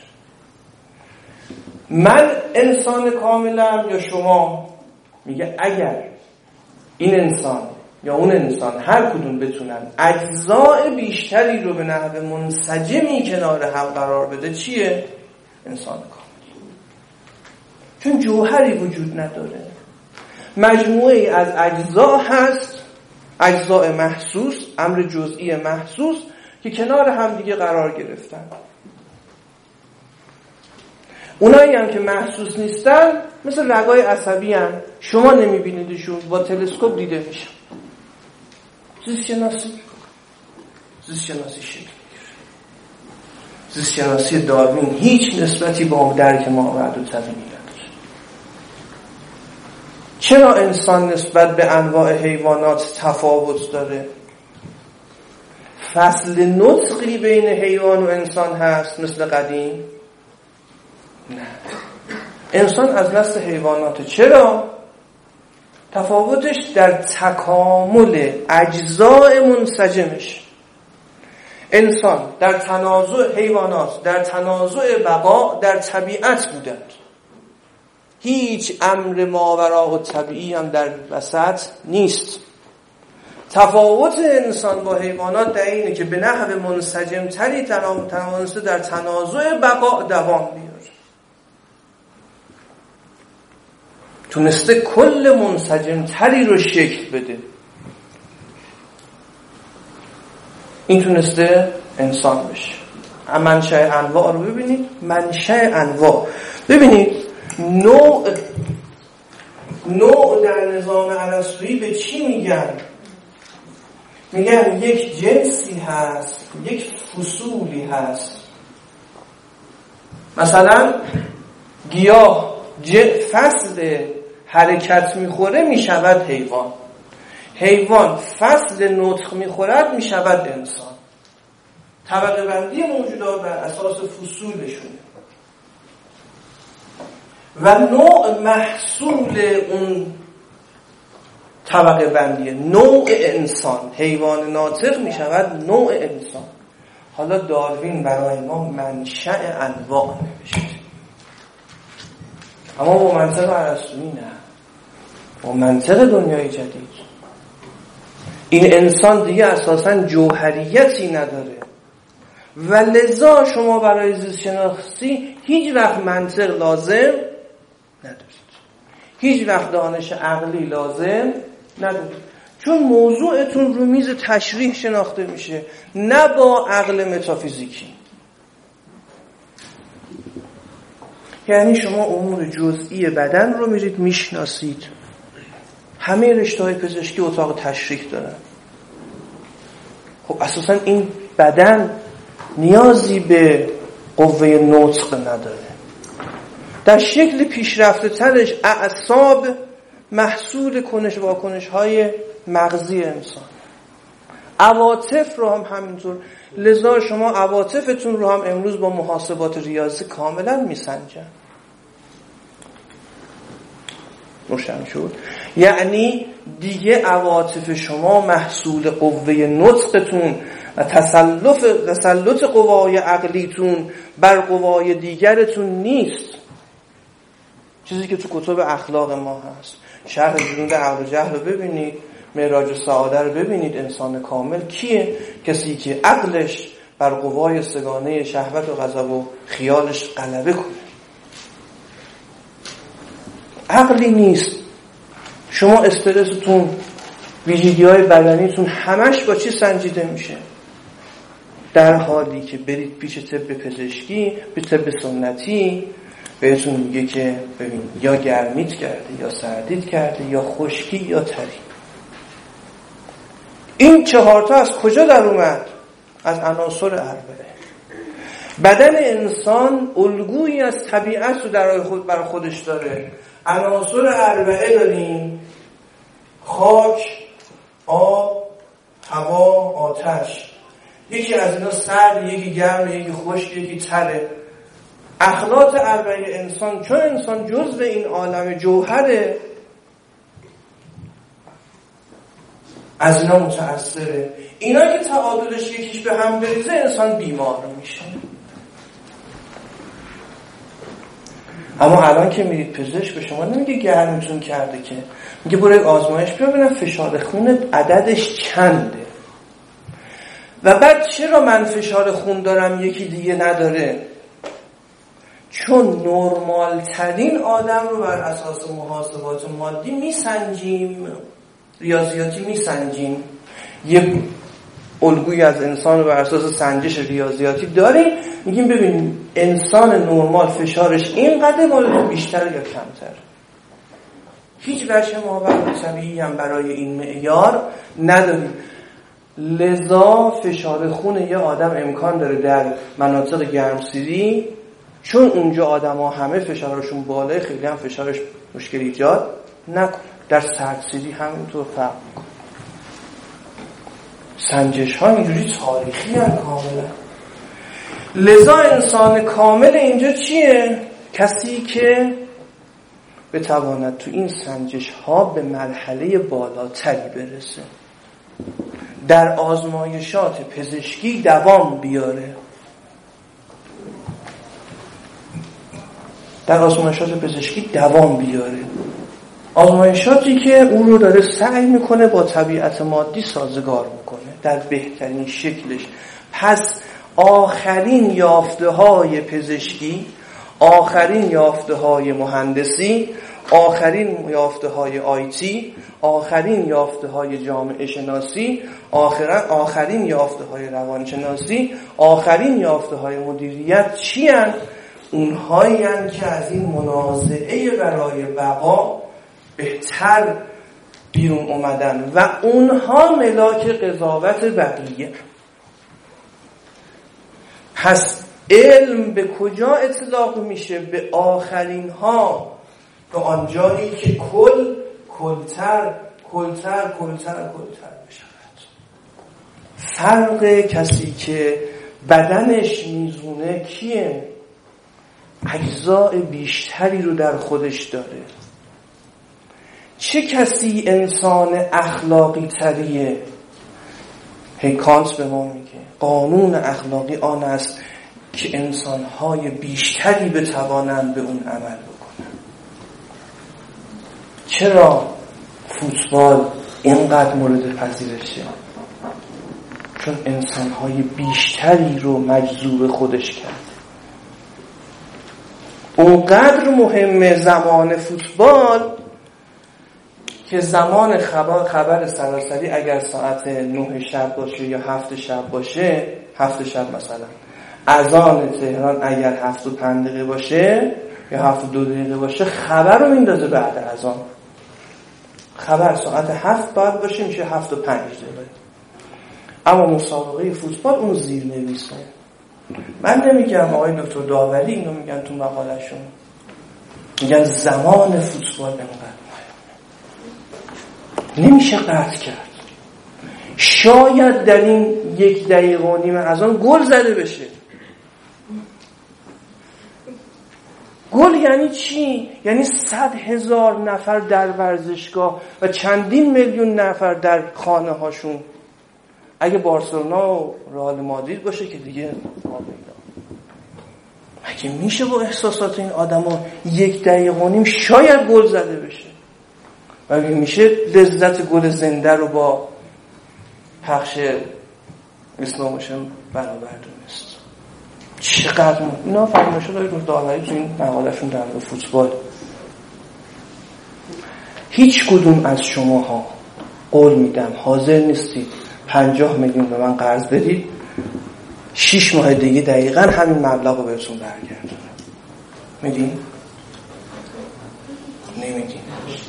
من انسان کاملم یا شما؟ میگه اگر این انسان یا اون انسان هر کدوم بتونن اجزاء بیشتری رو به نحو منسجمی کنار هم قرار بده، چیه؟ انسان کامل. چون جوهری وجود نداره، مجموعی از اجزا هست، اجزاء محسوس، امر جزئی محسوس که کنار هم دیگه قرار گرفتن. اونایی هم که محسوس نیستن مثل رگای عصبی هم، شما نمیبینیدشون، با تلسکوپ دیده میشن. زیست شناسی زیست شناسی شکل میگیره. زیست شناسی داروین هیچ نسبتی با درک ما وحدت طبیعی نداره. چرا انسان نسبت به انواع حیوانات تفاوت داره؟ فصل نطقی بین حیوان و انسان هست مثل قدیم؟ نه. انسان از نسل حیواناته. چرا؟ تفاوتش در تکامل اجزاء منسجمش. انسان در تنازع حیوانات، در تنازع بقا در طبیعت بودند. هیچ امر ماوراء و طبیعی هم در وسط نیست. تفاوت انسان با حیوانات در اینه که به نحو منسجم تری تناسه در تنازع بقا دوام بیاره. تونسته کل منسجم تری رو شکل بده. این تونسته انسان بشه. منشأ انواع رو ببینید. منشأ انواع ببینید نوع نوع در نظام ارسطویی به چی میگن؟ میگن یک جنسی هست، یک فصولی هست. مثلا گیاه فصل حرکت میخوره میشود حیوان، حیوان فصل نطق میخورد میشود انسان. طبقه بندی موجودات بر اساس فصولشونه و نوع محصول اون طبقه بندی نوع انسان، حیوان ناطق میشود نوع انسان. حالا داروین برای ما منشأ انواع نوشته، اما با منطق ارسطویی نه، با منطق دنیای جدید. این انسان دیگه اساساً جوهریتی نداره و لذا شما برای زیست شناسی هیچ وقت منطق لازم ندارید، هیچ وقت دانش عقلی لازم ندارید، چون موضوعتون رو میز تشریح شناخته میشه، نه با عقل متافیزیکی. یعنی شما امور جزئی بدن رو میرید میشناسید. همه رشته‌های پزشکی اتاق تشریح دارن. خب اساساً این بدن نیازی به قوه نطق نداره. در شکل پیشرفته ترش اعصاب محصول کنش واکنش های مغزی انسان، عواطف رو هم همینطور. لذا شما عواطفتون رو هم امروز با محاسبات ریاضی کاملا میسنجن. روشن شد؟ یعنی دیگه عواطف شما محصول قوه نطقتون و تسلط تسلط قوای عقلیتون بر قوای دیگرتون نیست. چیزی که تو کتب اخلاق ما هست. شرح جنود عقل و جهل رو ببینید، معراج السعاده رو ببینید. انسان کامل کیه؟ کسی که عقلش بر قوای سگانه شهوت و غضب و خیالش غلبه کنه. عقلی نیست. شما استرستون، ویژگی‌های بدنیتون همش با چی سنجیده میشه؟ در حالی که برید پیش طب پزشکی، به طب سنتی بهتون میگه که ببین یا گرمیت کرده یا سردیت کرده یا خشکی یا تری. این چهارتا از کجا در اومد؟ از عناصر اربعه. بدن انسان الگویی از طبیعت رو در خود بر خودش داره. عناصر اربعه داریم: خاک، آب، هوا، آتش. یکی از اینا سرد، یکی گرم، یکی خشک، یکی تره. اخلاق اربعه انسان، چون انسان جزء این عالم جوهره، از اینا متأثره. اینا که تعادلش یکیش به هم بریزه انسان بیمار میشه. اما الان که میرید پزشک به شما نمیگه گرمتون کرده، که میگه برو یک آزمایش بیا ببینم فشار خونت عددش چنده. و بعد چرا من فشار خون دارم یکی دیگه نداره؟ چون نرمال ترین آدم رو بر اساس محاسبات مادی میسنجیم، ریاضیاتی میسنجیم. یه الگویی از انسان رو بر اساس سنجش ریاضیاتی داریم، میگیم ببینیم انسان نرمال فشارش اینقدر، مال بیشتر یا کمتر. هیچ وجه ماورای طبیعی هم برای این معیار نداریم. لذا فشار خون یه آدم امکان داره در مناطق گرمسیری، چون اونجا آدم ها همه فشارشون بالاه، خیلی هم فشارش مشکل ایجاد نکنه. در سردسیری همینطور فرق میکنه. سنجش ها اینجوری تاریخی هم کاملا. لذا انسان کامل اینجا چیه؟ کسی که بتواند تو این سنجش ها به مرحله بالاتری برسه، در آزمایشات پزشکی دوام بیاره. در آزمایشات پزشکی دوام بیاره. آزمایشاتی که اون رو داره سعی میکنه با طبیعت مادی سازگار میکنه در بهترین شکلش. پس آخرین یافته های پزشکی، آخرین یافته های مهندسی، آخرین یافته های آیتی، آخرین یافته های جامعه شناسی، آخرین یافته های روانشناسی، آخرین یافته های مدیریت چی هن؟ اونهایی هن که از این منازعه برای بقا بهتر بیرون اومدن و اونها ملاک قضاوت بقیه. پس علم به کجا اطلاق میشه؟ به آخرین ها، به آنجایی که کل کلتر کلتر کلتر کلتر بشود. فرق کسی که بدنش میزونه کیه؟ اجزای بیشتری رو در خودش داره. چه کسی انسان اخلاقی تریه؟ کانت به ما میگه قانون اخلاقی آن است که انسان‌های بیشتری بتوانند به اون عمل بکنن. چرا فوتبال اینقدر مورد پذیرشه؟ چون انسان‌های بیشتری رو مجذوب خودش کرد. اونقدر مهمه زمان فوتبال که زمان خبر, خبر سراسری اگر ساعت نه شب باشه یا هفت شب باشه، هفت شب مثلا، اذان تهران اگر هفت و پنج دقیقه باشه یا هفت و دو دقیقه باشه، خبر رو میندازه بعد اذان. خبر ساعت هفت باید باشه، میشه هفت و پنج دقیقه. اما مسابقه فوتبال اون زیر نویسه. من نمیگم آقای دکتر داوری اینو میگن تو مقالهشون، میگن زمان فوتبال انقدر نمیشه قطع کرد. شاید در این یک دقیقه و نیم از آن گل زده بشه. گل یعنی چی؟ یعنی صد هزار نفر در ورزشگاه و چندین میلیون نفر در خانه هاشون. اگه بارسلونا و رئال مادرید باشه که دیگه اگه میشه با احساسات این آدما یک دقیقه و نیم شاید گل زده بشه. و اگه میشه لذت گل زنده رو با پخش اسلام موشن برابر دونست. چقدر اینا فرمایشات داره رو داوری تو این مقاله‌شون در مورد فوتبال. هیچ کدوم از شماها قول میدم حاضر نیستید پنجاه میلیون به من قرض بدید، شش ماه دیگه دقیقاً همین مبلغ رو بهتون برگردونم. میدین؟ نمیدین.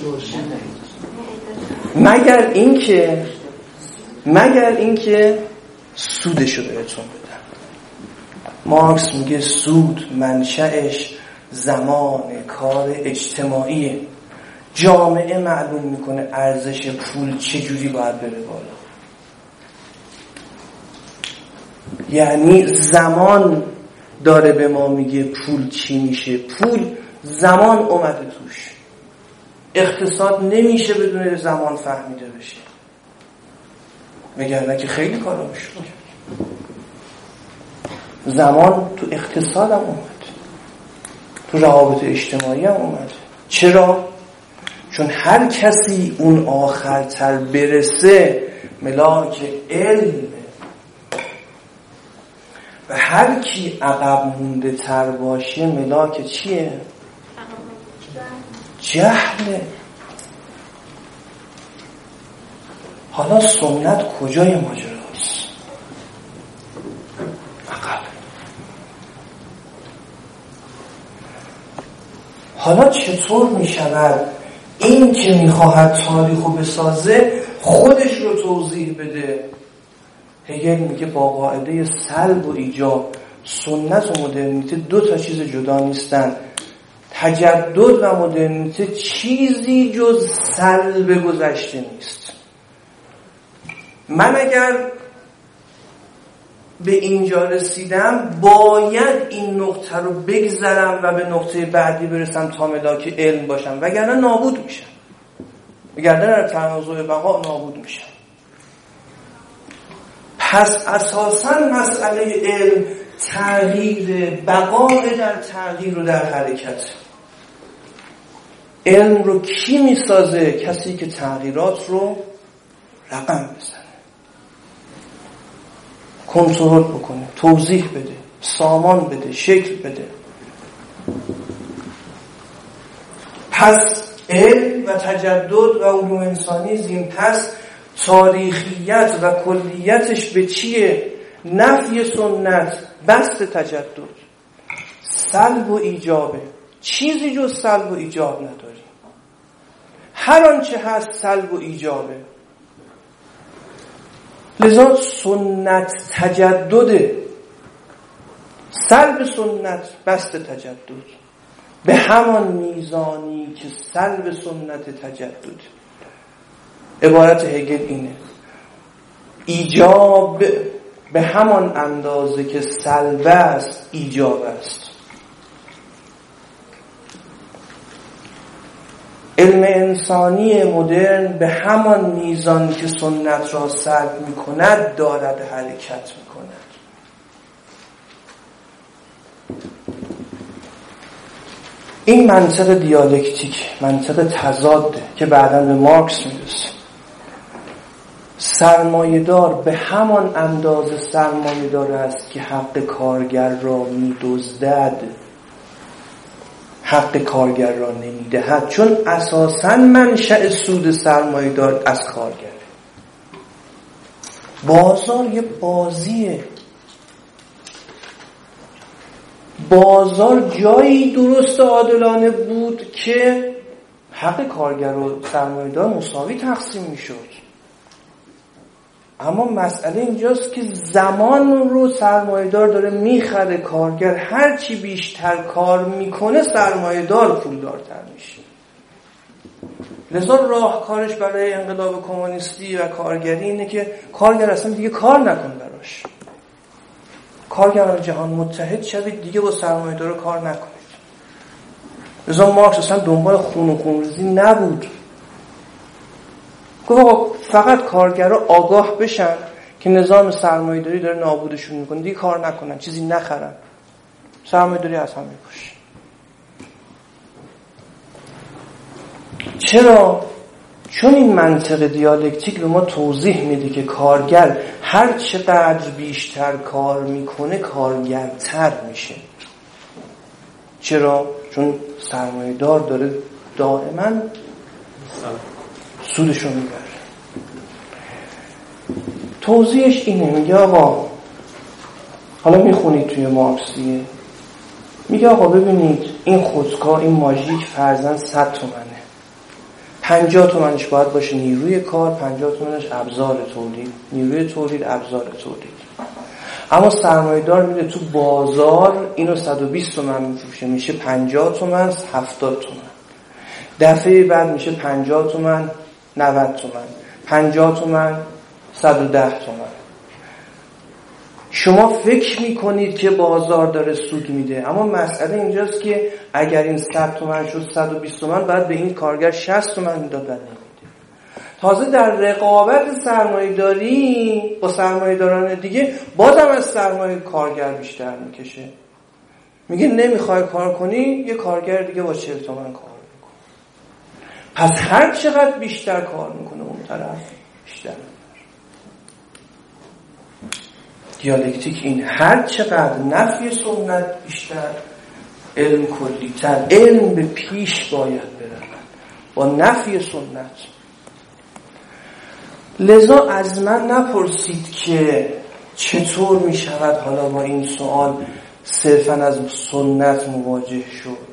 مگر اینکه مگر اینکه سودش رو بهتون بدم. مارکس میگه سود منشأش زمان کار اجتماعیه. جامعه معلوم میکنه ارزش پول چجوری باید بره بالا. یعنی زمان داره به ما میگه پول چی میشه. پول زمان اومده توش. اقتصاد نمیشه بدون زمان فهمیده بشه، وگرنه که خیلی کارا میشه. زمان تو اقتصاد هم اومد، تو روابط اجتماعی هم اومد. چرا؟ چون هر کسی اون آخرتر برسه ملاک علم، و هر کی عقب مونده تر باشه ملاک چیه؟ جهله. حالا سنت کجای ماجراست؟ عقب. حالا چطور می شود این که می خواهد تاریخو بسازه خودش رو توضیح بده؟ هگل میگه با قاعده سلب و ایجاب سنت و مدرنیته دو تا چیز جدا نیستن. تجدد و مدرنیته چیزی جز سلب گذشته نیست. من اگر به اینجا رسیدم باید این نقطه رو بگذرم و به نقطه بعدی برسم تا ملاک علم باشم، وگرنه نابود میشم، وگرنه در تنازع بقا نابود میشم. پس اساساً مسئله علم تغییر، بقای در تغییر و در حرکت. علم رو کی میسازه؟ کسی که تغییرات رو رقم بزنه، کنترل بکنه، توضیح بده، سامان بده، شکل بده. پس علم و تجدد و علوم انسانی زین پس تاریخیت و کلیتش به چیه؟ نفی سنت، بست تجدد، سلب و ایجابه. چیزی جز سلب و ایجاب نداریم. هر آنچه هست سلب و ایجابه. لذا سنت تجدده، سلب سنت بست تجدد، به همان میزانی که سلب سنت تجدد. عبارت هگل اینه: ایجاب به همان اندازه که سلب است ایجاب است. علم انسانی مدرن به همان میزان که سنت را سلب می کند دارد حرکت می کند. این منطق دیالکتیک، منطق تضاده که بعداً به مارکس میرسه. سرمایه‌دار به همان اندازه سرمایه‌دار است که حق کارگر را می‌دزدد، حق کارگر را نمی‌دهد، چون اساساً منشأ سود سرمایه‌دار از کارگره. بازار یه بازیه. بازار جایی درست عادلانه بود که حق کارگر و سرمایه‌دار مساوی تقسیم می‌شد. اما مسئله اینجاست که زمان رو سرمایه‌دار داره میخره، کارگر هرچی بیشتر کار میکنه سرمایه‌دار پولدارتر میشه. لذا راهکارش برای انقلاب کمونیستی و کارگری اینه که کارگر اصلا دیگه کار نکن براش. کارگران جهان متحد شوید، دیگه با سرمایه‌دار کار نکنید. لذا مارکس اصلا دنبال خون و خونریزی نبود. گفت فقط کارگرها آگاه بشن که نظام سرمایه‌داری داره نابودشون میکنه، دیگه کار نکنن، چیزی نخرن، سرمایه‌داری از هم میپاشه. چرا؟ چون این منطق دیالکتیک به ما توضیح میده که کارگر هر چقدر بیشتر کار میکنه کارگرتر میشه. چرا؟ چون سرمایه‌دار داره دائما سودشو میبره. توضیحش اینه، میگه آقا، حالا میخونید توی مارکسیه، میگه آقا ببینید این خودکار، این ماژیک فرضاً صد تومنه، پنجاه تومنش باید باشه نیروی کار، پنجاه تومنش ابزار تولید، نیروی تولید، ابزار تولید. اما سرمایه‌دار میره تو بازار اینو صد و بیست تومن میفروشه، میشه پنجاه تومن، هفتاد تومن. دفعه بعد میشه پنجاه تومن، نود تومن، پنجاه تومن، صد و ده تومن. شما فکر میکنید که بازار داره سود میده، اما مسئله اینجاست که اگر این صد تومن شد صد و بیست تومن، بعد به این کارگر شصت تومن میداد، بعد نمیده. تازه در رقابت سرمایه‌داری با سرمایه‌داران دیگه بازم از سرمایه کارگر بیشتر میکشه. میگه نمیخوای کار کنی، یه کارگر دیگه با چهل تومن کار میکنه. پس هر چقدر بیشتر کار میکنه اون طرف بیشتر. دیالکتیک این، هر چقدر نفی سنت بیشتر، علم کلی‌تر، علم به پیش باید برود با نفی سنت. لذا از من نپرسید که چطور می شود حالا با این سوال صرفاً از سنت مواجه شد.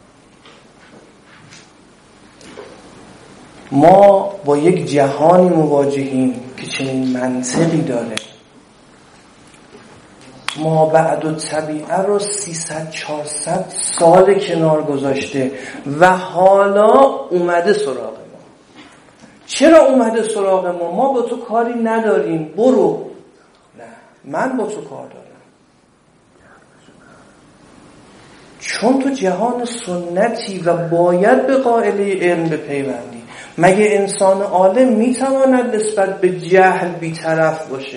ما با یک جهانی مواجهیم که چنین منطقی داره. ما بعد و طبیعه رو سیصد چهارصد سال کنار گذاشته و حالا اومده سراغ ما. چرا اومده سراغ ما؟ ما با تو کاری نداریم، برو. نه، من با تو کار دارم. چون تو جهان سنتی و باید به قائله علم بپیوندی. مگه انسان عالم میتواند نسبت به جهل بی‌طرف باشه؟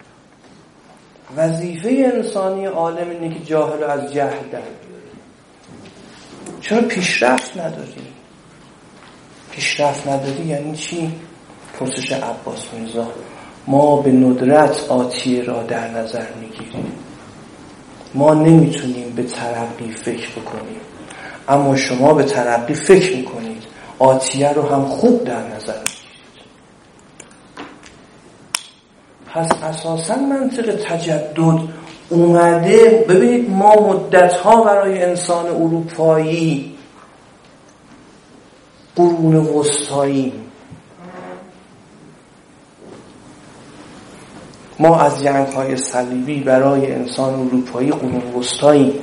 وظیفه انسانی عالم اینه که جاهل رو از جهل در بیاره. چرا پیشرفت نداری؟ پیشرفت نداری یعنی چی؟ پرسش عباس میرزا. ما به ندرت آتیه را در نظر میگیریم. ما نمیتونیم به ترقی فکر بکنیم، اما شما به ترقی فکر میکنید. آتیه رو هم خوب در نظر میگیرید. پس اساساً منطق تجدد اومده. ببینید ما مدتها برای انسان اروپایی قرون وسطایی، ما از جنگ‌های صلیبی برای انسان اروپایی قرون وسطایی.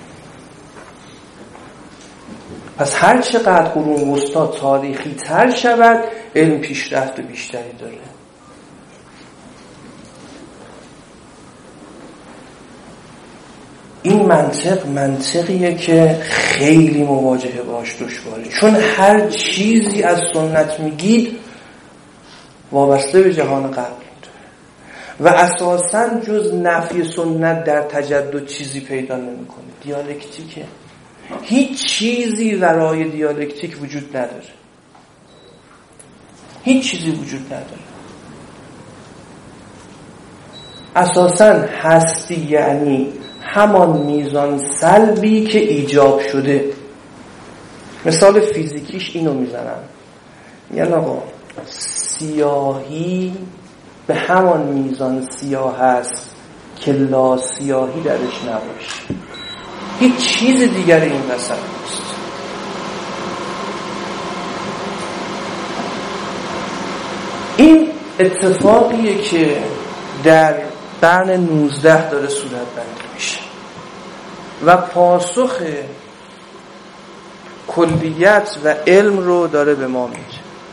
پس هر چقدر قرون وسطا تاریخی تر شود، علم پیشرفت بیشتری داره. این منطق منطقیه که خیلی مواجهه باش دشواره، چون هر چیزی از سنت میگید وابسته به جهان قبل و اساساً جز نفی سنت در تجدد چیزی پیدا نمی‌کنه. دیالکتیکه. هیچ چیزی ورای دیالکتیک وجود نداره. هیچ چیزی وجود نداره. اساساً هستی یعنی همان میزان سلبی که ایجاب شده. مثال فیزیکیش اینو میزنن، یعنی آقا سیاهی به همان میزان سیاه هست که لا سیاهی درش نباشه. هیچ چیز دیگر این وسط نیست. این اتفاقیه که در قرن نوزده داره صورت بندی میشه و پاسخ کلیت و علم رو داره به ما میده.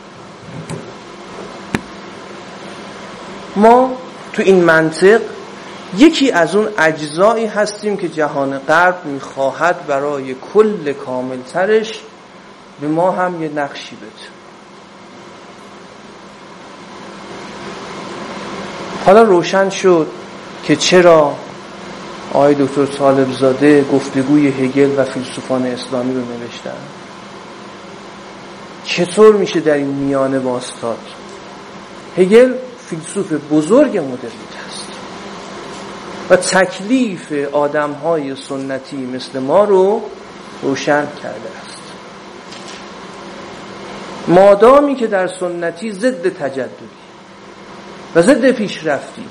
ما تو این منطق یکی از اون اجزایی هستیم که جهان غرب میخواهد برای کل کاملترش به ما هم یه نقشی بده. حالا روشن شد که چرا آقای دکتر طالبزاده گفتگوی هگل و فیلسوفان اسلامی رو نوشتن. چطور میشه در این میانه واسطاد؟ هگل فیلسوف بزرگ مدرنیته است و تکلیف آدم‌های سنتی مثل ما رو روشن کرده است. مادامی که در سنتی ضد تجددی و ضد پیشرفتی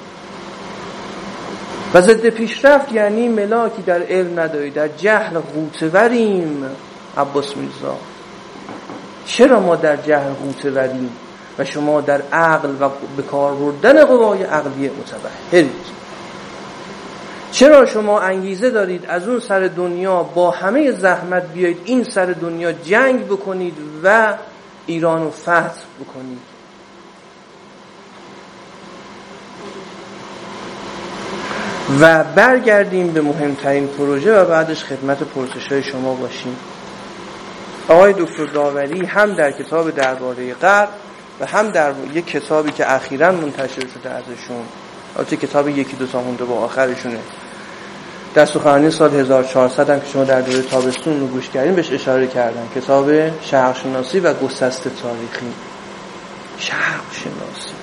و ضد پیشرفت یعنی ملاکی در علم نداری، در جهل غوطه‌وریم. عباس میرزا چرا ما در جهل غوطه‌وریم و شما در عقل و به کار بردن قوای عقلیه متبحرید؟ چرا شما انگیزه دارید از اون سر دنیا با همه زحمت بیایید این سر دنیا جنگ بکنید و ایران رو فتح بکنید؟ و برگردیم به مهمترین پروژه و بعدش خدمت پرسش‌های شما باشیم. آقای دکتر داوری هم در کتاب درباره غرب و هم در یک کتابی که اخیراً منتشر شده ازشون، البته کتاب یکی دو تا مونده با آخرشونه، در سخنرانی سال هزار و چهارصد هم که شما در دوره تابستون رو گوش کردین بهش اشاره کردن، کتاب شرق شناسی و گسسته تاریخی. شرق شناسی،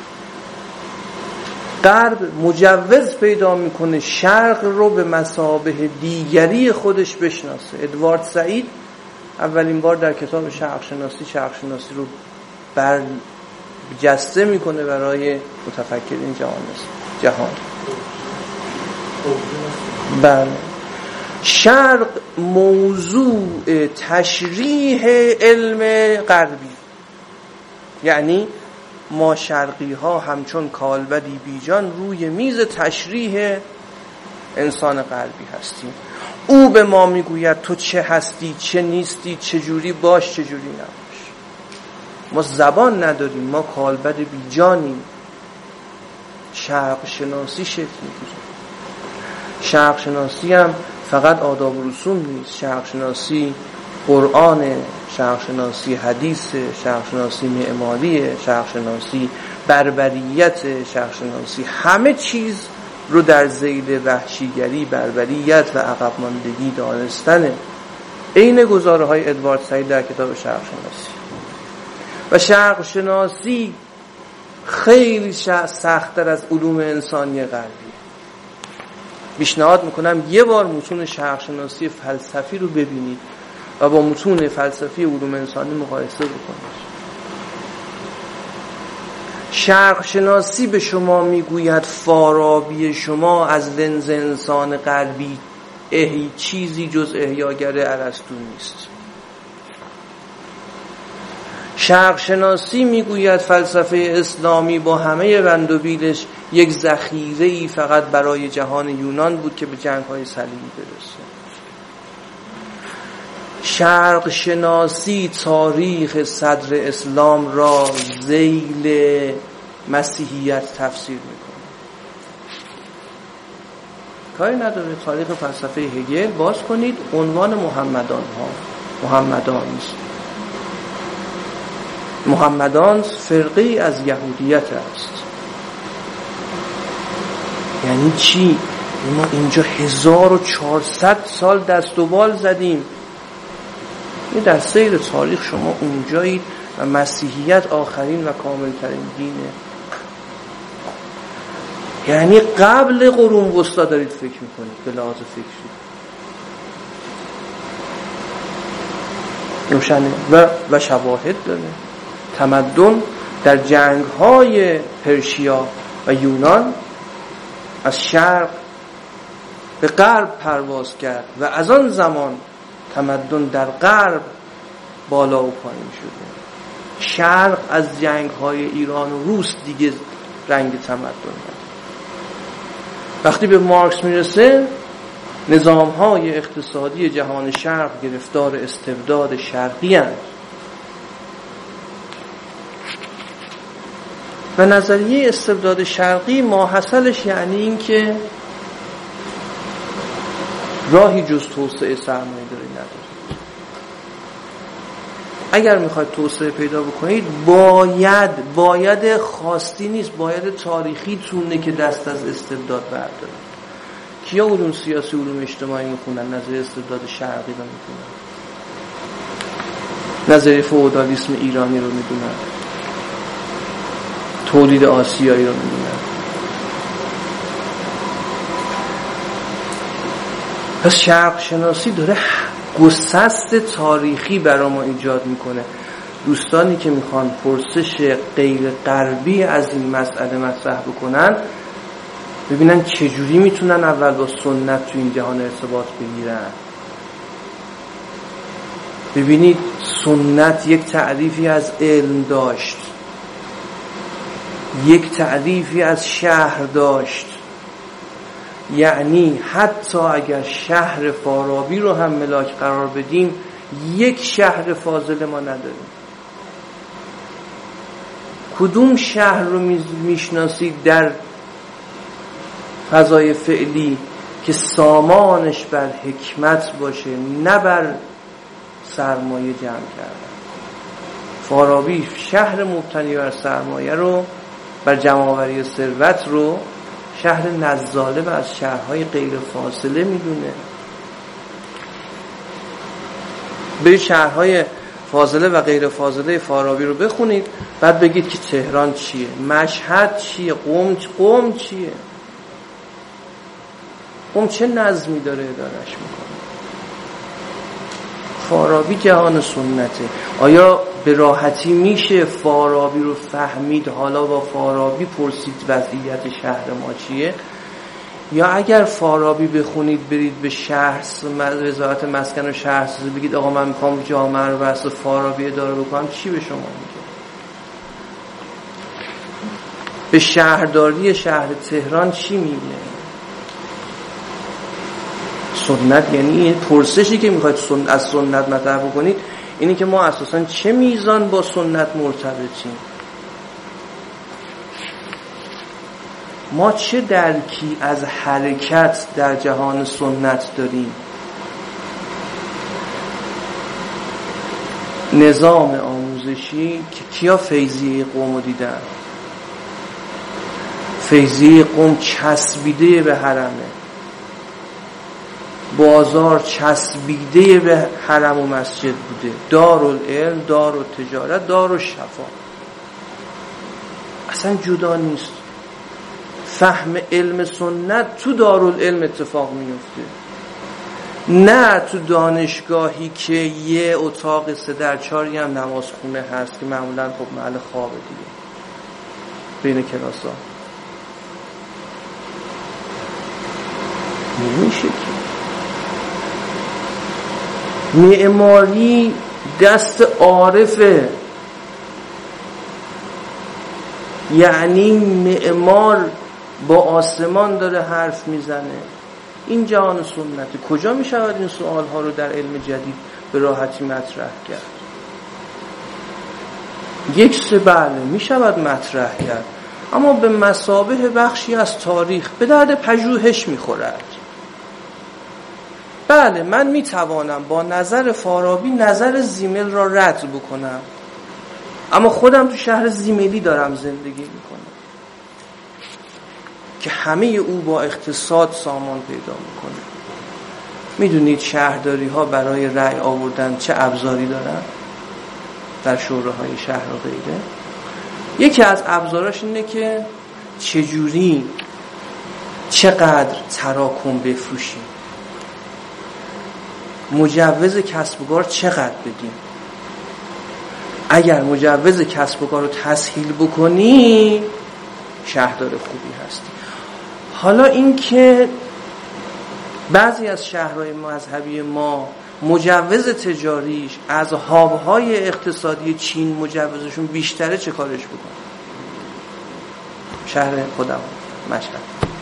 غرب مجوز پیدا میکنه شرق رو به مثابه دیگری خودش بشناسه. ادوارد سعید اولین بار در کتاب شرق شناسی شرق شناسی رو برجسته میکنه برای متفکرین جهان جهان. بله، شرق موضوع تشریح علم غربی، یعنی ما شرقی ها همچون کالبدی بیجان روی میز تشریح انسان غربی هستیم. او به ما میگوید تو چه هستی، چه نیستی، چه جوری باش، چه جوری نباش. ما زبان نداریم، ما کالبد بیجانیم. شرق شناسی شکل میگیره. شرق شناسی هم فقط آداب و رسوم نیست، شرق شناسی قرآن، شرق شناسی حدیث، شرق شناسی معماری، شرق شناسی بربریت، شرق شناسی همه چیز رو در ذیل وحشیگری، بربریت و عقب ماندگی دانستن. عین گزاره‌های ادوارد سعید در کتاب شرق شناسی. و شرق شناسی خیلی سخت‌تر از علوم انسانی غربی. پیشنهاد میکنم یه بار متون شرق شناسی فلسفی رو ببینید و با متون فلسفی علوم انسانی مقایسه بکنید. شرق شناسی به شما میگوید فارابی شما از لنز انسان غربی هیچ چیزی جز احیاگر ارسطو نیست. شرق شناسی میگوید فلسفه اسلامی با همه بند و بیلش یک ذخیره‌ای فقط برای جهان یونان بود که به جنگ‌های صلیبی برسه. شرق شناسی تاریخ صدر اسلام را ذیل مسیحیت تفسیر میکنه. کاری نداره، تاریخ فلسفه هگل باز کنید، عنوان محمدان ها، محمدان محمدان فرقه از یهودیت است. یعنی چی؟ ما اینجا هزار و چهارصد سال دست و بال زدیم. این در سیر تاریخ شما اونجایید و مسیحیت آخرین و کاملترین دینه. یعنی قبل قرون وسطا دارید فکر میکنید به لحاظ فکری. روشنه و و شواهد داره. تمدن در جنگ‌های پرشیا و یونان از شرق به غرب پرواز کرد و از آن زمان تمدن در غرب بالا و پایین شده. شرق از جنگ‌های ایران و روس دیگه رنگ تمدن داره. وقتی به مارکس میرسه نظام‌های اقتصادی جهان شرق گرفتار استبداد شرقی هستند و نظریه استبداد شرقی ماحصلش یعنی این که راهی جز توسعه سرمایه‌داری نداره. اگر میخواید توسعه پیدا بکنید باید باید خواستی نیست، باید تاریخی تونه که دست از استبداد برداره. کیا علوم سیاسی علوم اجتماعی میخونن نظریه استبداد شرقی رو میخونن، نظریه فئودالیسم ایرانی رو میدونن، تولید آسیایی رو میدونن. پس شرق شناسی داره گسست تاریخی برای ما ایجاد میکنه. دوستانی که میخوان پرسش غیر غربی از این مسئله مطرح بکنن ببینن چجوری میتونن اول با سنت تو این جهان ارتباط بگیرن. ببینید سنت یک تعریفی از علم داشت، یک تعریفی از شهر داشت، یعنی حتی اگر شهر فارابی رو هم ملاک قرار بدیم یک شهر فاضل ما نداریم. کدوم شهر رو میشناسید در فضای فعلی که سامانش بر حکمت باشه نه بر سرمایه جمع کردن؟ فارابی شهر مبتنی بر سرمایه رو، بر جمع‌آوری ثروت رو، شهر نزاله و از شهرهای غیر فاصله میدونه. برید شهرهای فاضله و غیر فاضله فارابی رو بخونید، بعد بگید که تهران چیه، مشهد چیه، قم قم چیه، قم چه نظمی داره ادارش میکنه. فارابی جهان سنته. آیا به راحتی میشه فارابی رو فهمید حالا با فارابی پرسید وضعیت شهر ما چیه؟ یا اگر فارابی بخونید برید به شهر وزارت مسکن و شهرسازی بگید آقا من میخوام جامعه رو بر اساس فارابی اداره بکنم، چی به شما میگه؟ به شهرداری شهر تهران چی میگه؟ سنت یعنی این پرسشی که میخواید سن... از سنت مطرح بکنید اینی که ما اساساً چه میزان با سنت مرتبطیم، ما چه درکی از حرکت در جهان سنت داریم. نظام آموزشی که کیا فیضیه قوم دیدن؟ فیضیه قوم چسبیده به حرمه، بازار چسبیده به حرم و مسجد بوده، دارالعلم، دارالتجارت، دارالشفا، اصلا جدا نیست. فهم علم سنت تو دارالعلم اتفاق میفته، نه تو دانشگاهی که یه اتاق سه در چاری هم نمازخونه هست که معمولا خب محل خوابه دیگه بین کلاسا. نمیشه که معماری دست عارفه، یعنی معمار با آسمان داره حرف میزنه. این جهان سنته. کجا میشود این سوال ها رو در علم جدید به راحتی مطرح کرد؟ یک سه بله میشود مطرح کرد، اما به مثابه بخشی از تاریخ به درد پژوهش میخورد. بله من میتوانم با نظر فارابی نظر زیمل را رد بکنم، اما خودم تو شهر زیملی دارم زندگی میکنم که همه او با اقتصاد سامان پیدا میکنه. میدونید شهرداری ها برای رأی آوردن چه ابزاری دارن در شورای شهر و غیره؟ یکی از ابزاراش اینه که چجوری چقدر تراکم بفروشیم، مجوز کسب و کار چقدر بدیم. اگر مجوز کسب و کار رو تسهیل بکنی شهردار خوبی هستی. حالا این که بعضی از شهرهای مذهبی ما مجوز تجاریش از هابهای اقتصادی چین مجوزشون بیشتره، چه کارش بکن؟ شهر خودم مشهد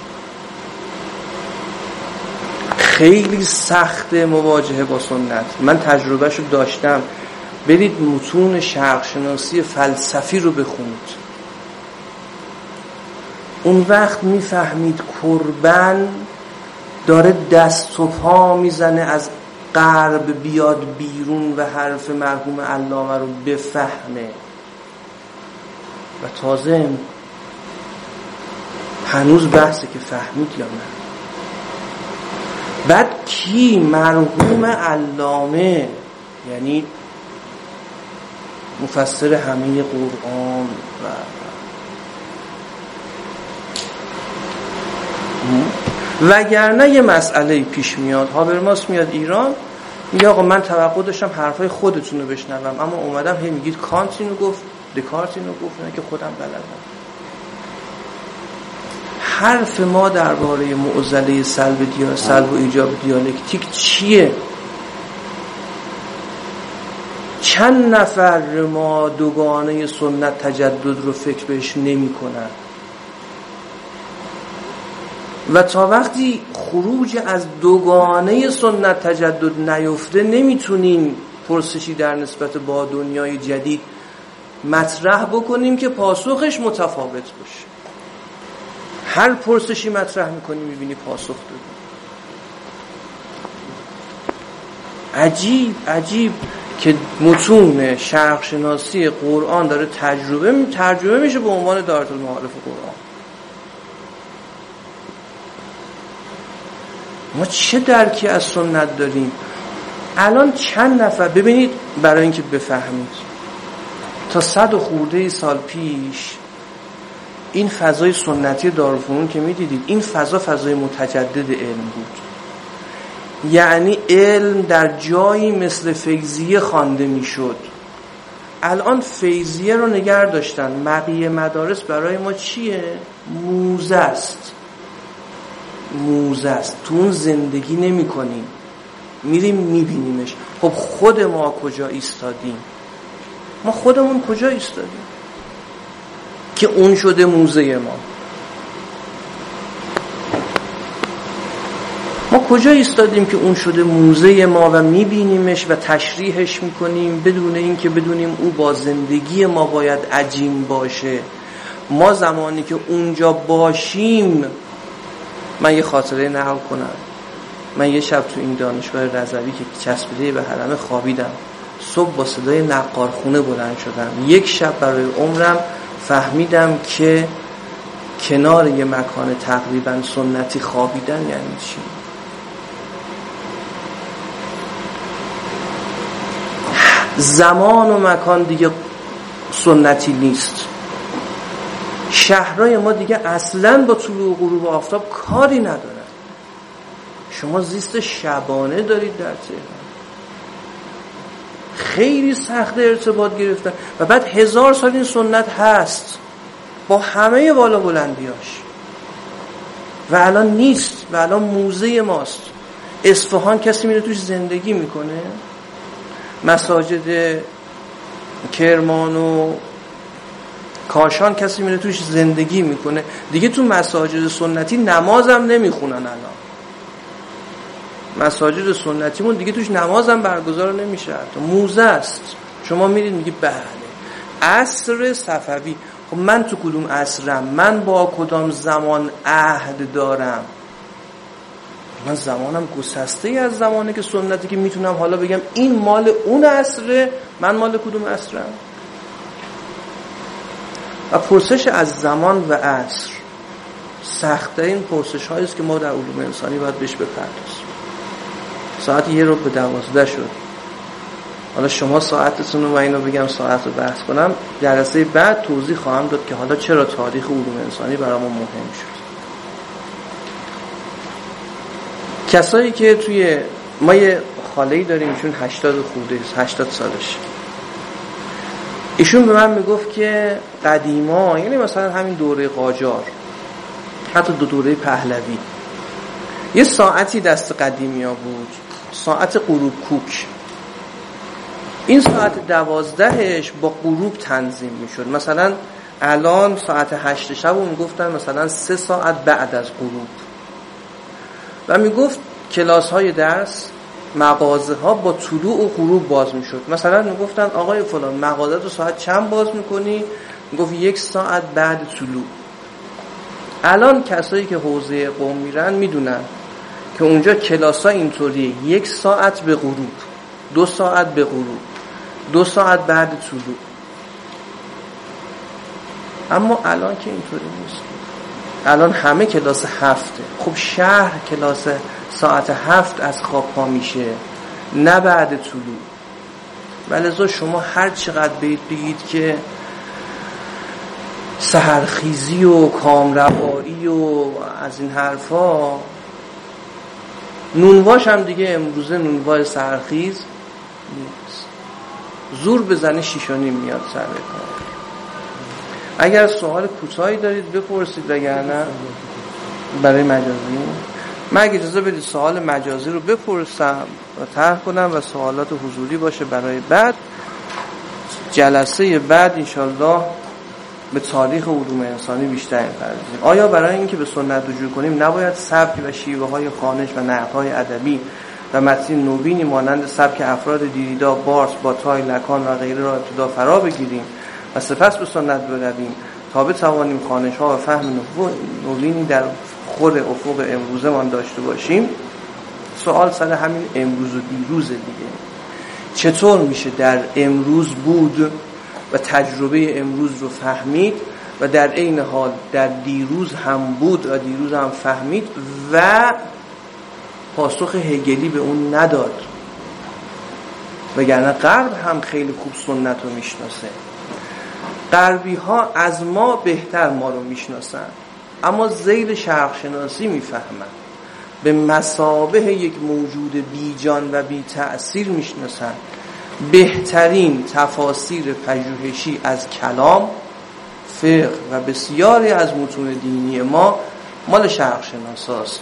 خیلی سخت مواجهه با سنت. من تجربهشو داشتم. برید متون شرق شناسی فلسفی رو بخونید، اون وقت میفهمید کربن داره دست و پا میزنه از غرب بیاد بیرون و حرف مرحوم علامه رو بفهمه و تازه هنوز بحثه که فهمید یا نه. بعد کی؟ مرحوم علامه، یعنی مفسر همه قرآن و وگرنه یه مسئله پیش میاد. هابرماس میاد ایران میگه آقا من توقع داشتم حرفای خودتون رو بشنوم، اما اومدم هی میگید کانت اینو گفت، دکارت اینو گفت، نه که خودم بلدم. حرف ما درباره معضله سلب دیا سلب و ایجاب دیالکتیک چیه؟ چند نفر ما دوگانه سنت تجدد رو فکر بهش نمی کنن؟ و تا وقتی خروج از دوگانه سنت تجدد نیفته نمیتونیم پرسشی در نسبت با دنیای جدید مطرح بکنیم که پاسخش متفاوت باشه. هر پرسشی مطرح میکنی میبینی پاسخ داده. عجیب عجیب که متون شرق شناسی قرآن داره تجربه ترجمه میشه به عنوان دارالمعارف قرآن. ما چه درکی از سنت داریم؟ الان چند نفر ببینید برای اینکه بفهمید، تا صد و خورده سال پیش این فضای سنتی دارالفنون که میدیدید، این فضا فضای متجدد علم بود. یعنی علم در جایی مثل فیضیه خوانده میشد. الان فیضیه رو نگه داشتن، بقیه مدارس برای ما چیه؟ موزه است. موزه است، تو اون زندگی نمی کنیم، میریم میبینیمش. خب خود ما کجا ایستادیم؟ ما خودمون کجا ایستادیم که اون شده موزه ما؟ ما کجا ایستادیم که اون شده موزه ما و میبینیمش و تشریحش میکنیم بدون اینکه بدونیم او با زندگی ما باید عجین باشه؟ ما زمانی که اونجا باشیم، من یه خاطره نقل کنم. من یه شب تو این دانشگاه رضوی که چسبیده به حرم خوابیدم، صبح با صدای نقارخونه بلند شدم. یک شب برای عمرم فهمیدم که کنار یه مکان تقریبا سنتی خوابیدن یعنی چی. زمان و مکان دیگه سنتی نیست. شهرهای ما دیگه اصلاً با طلوع و غروب آفتاب کاری ندارن. شما زیست شبانه دارید در تهران. خیلی سخت ارتباط گرفتن و بعد هزار سال این سنت هست با همه بالا بلندیاش و الان نیست و الان موزه ماست. اصفهان کسی میره توش زندگی میکنه؟ مساجد کرمان و کاشان کسی میره توش زندگی میکنه؟ دیگه تو مساجد سنتی نمازم نمیخونن. الان مساجد سنتیمون دیگه توش نمازم برگزار نمیشه، موزه است. شما میرید میگی بله عصر صفوی. خب من تو کدوم عصرم؟ من با کدام زمان عهد دارم؟ من زمانم گسسته ای از زمانه که سنتی که میتونم حالا بگم این مال اون عصره، من مال کدوم عصرم؟ و پرسش از زمان و عصر سخت‌ترین پرسش هایی است که ما در علوم انسانی باید بهش بپردازیم. ساعت یه رو به دوازده شد. حالا شما ساعتتون رو و اینو بگم ساعت رو بحث کنم، جلسه بعد توضیح خواهم داد که حالا چرا تاریخ علوم انسانی برای ما مهم شد. کسایی که توی ما یه خاله‌ای داریم ایشون هشتاد خورده هشتاد سالش، ایشون به من میگفت که قدیما، یعنی مثلا همین دوره قاجار، حتی دو دوره پهلوی، یه ساعتی دست قدیمیا بود، ساعت غروب کوک. این ساعت دوازدهش با غروب تنظیم میشد. مثلا الان ساعت هشت شب رو میگفتن مثلا سه ساعت بعد از غروب. و میگفت کلاس های درس، مغازه ها با طلوع و غروب باز میشد. مثلا میگفتن آقای فلان مغازه رو ساعت چند باز میکنی؟ میگفت یک ساعت بعد طلوع. الان کسایی که حوزه قم میرن میدونن که اونجا کلاس ها اینطوریه، یک ساعت به غروب، دو ساعت به غروب، دو ساعت بعد طلوع. اما الان که اینطوری نیست. الان همه کلاس هفته. خب شهر کلاس ساعت هفت از خواب پا میشه، نه بعد طلوع. ولذا شما هر چقدر بگید بگید که سحرخیزی و کامروایی و از این حرفا، نونواش هم دیگه امروزه نونوای سحرخیز نیست. زور بزنه شیشانی میاد سر کار. اگر سوال کوتاهی دارید بپرسید، وگرنه برای مجازی من اگه اجازه بدید سوال مجازی رو بپرسم و طرح کنم و سوالات حضوری باشه برای بعد. جلسه بعد انشالله به تاریخ علوم انسانی بیشتر می‌پردازیم. آیا برای اینکه به سنت رجوع کنیم نباید سبک و شیوه‌های خوانش و نقدهای ادبی و متن نوینی مانند سبک افراد دیریدا، بارس، باتای، لکان و غیره را ابتدا فرا بگیریم و سپس به سنت برویم تا بتوانیم خوانش‌ها و فهم نوینی در خود افق امروزمان داشته باشیم؟ سوال سر همین امروز و دیروز دیگه. چطور میشه در امروز بود و تجربه امروز رو فهمید و در عین حال در دیروز هم بود و دیروز هم فهمید و پاسخ هگلی به اون نداد؟ وگرنه غرب هم خیلی خوب سنت رو میشناسه. غربی ها از ما بهتر ما رو میشناسن، اما ذیل شرق شناسی میفهمن، به مثابه یک موجود بی جان و بی تأثیر میشناسن. بهترین تفاسیر پژوهشی از کلام، فقه و بسیاری از متون دینی ما مال شرق شناساست.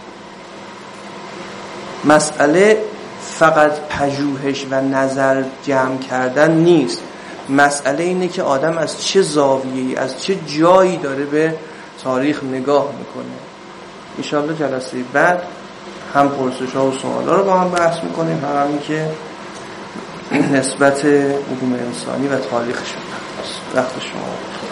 مسئله فقط پژوهش و نظر جمع کردن نیست. مسئله اینه که آدم از چه زاویه‌ای، از چه جایی داره به تاریخ نگاه میکنه. انشاءالله جلسه بعد هم پرسش‌ها و سوالا رو با هم بحث میکنیم، هم همین که نسبت علوم انسانی و تاریخشون. وقت شما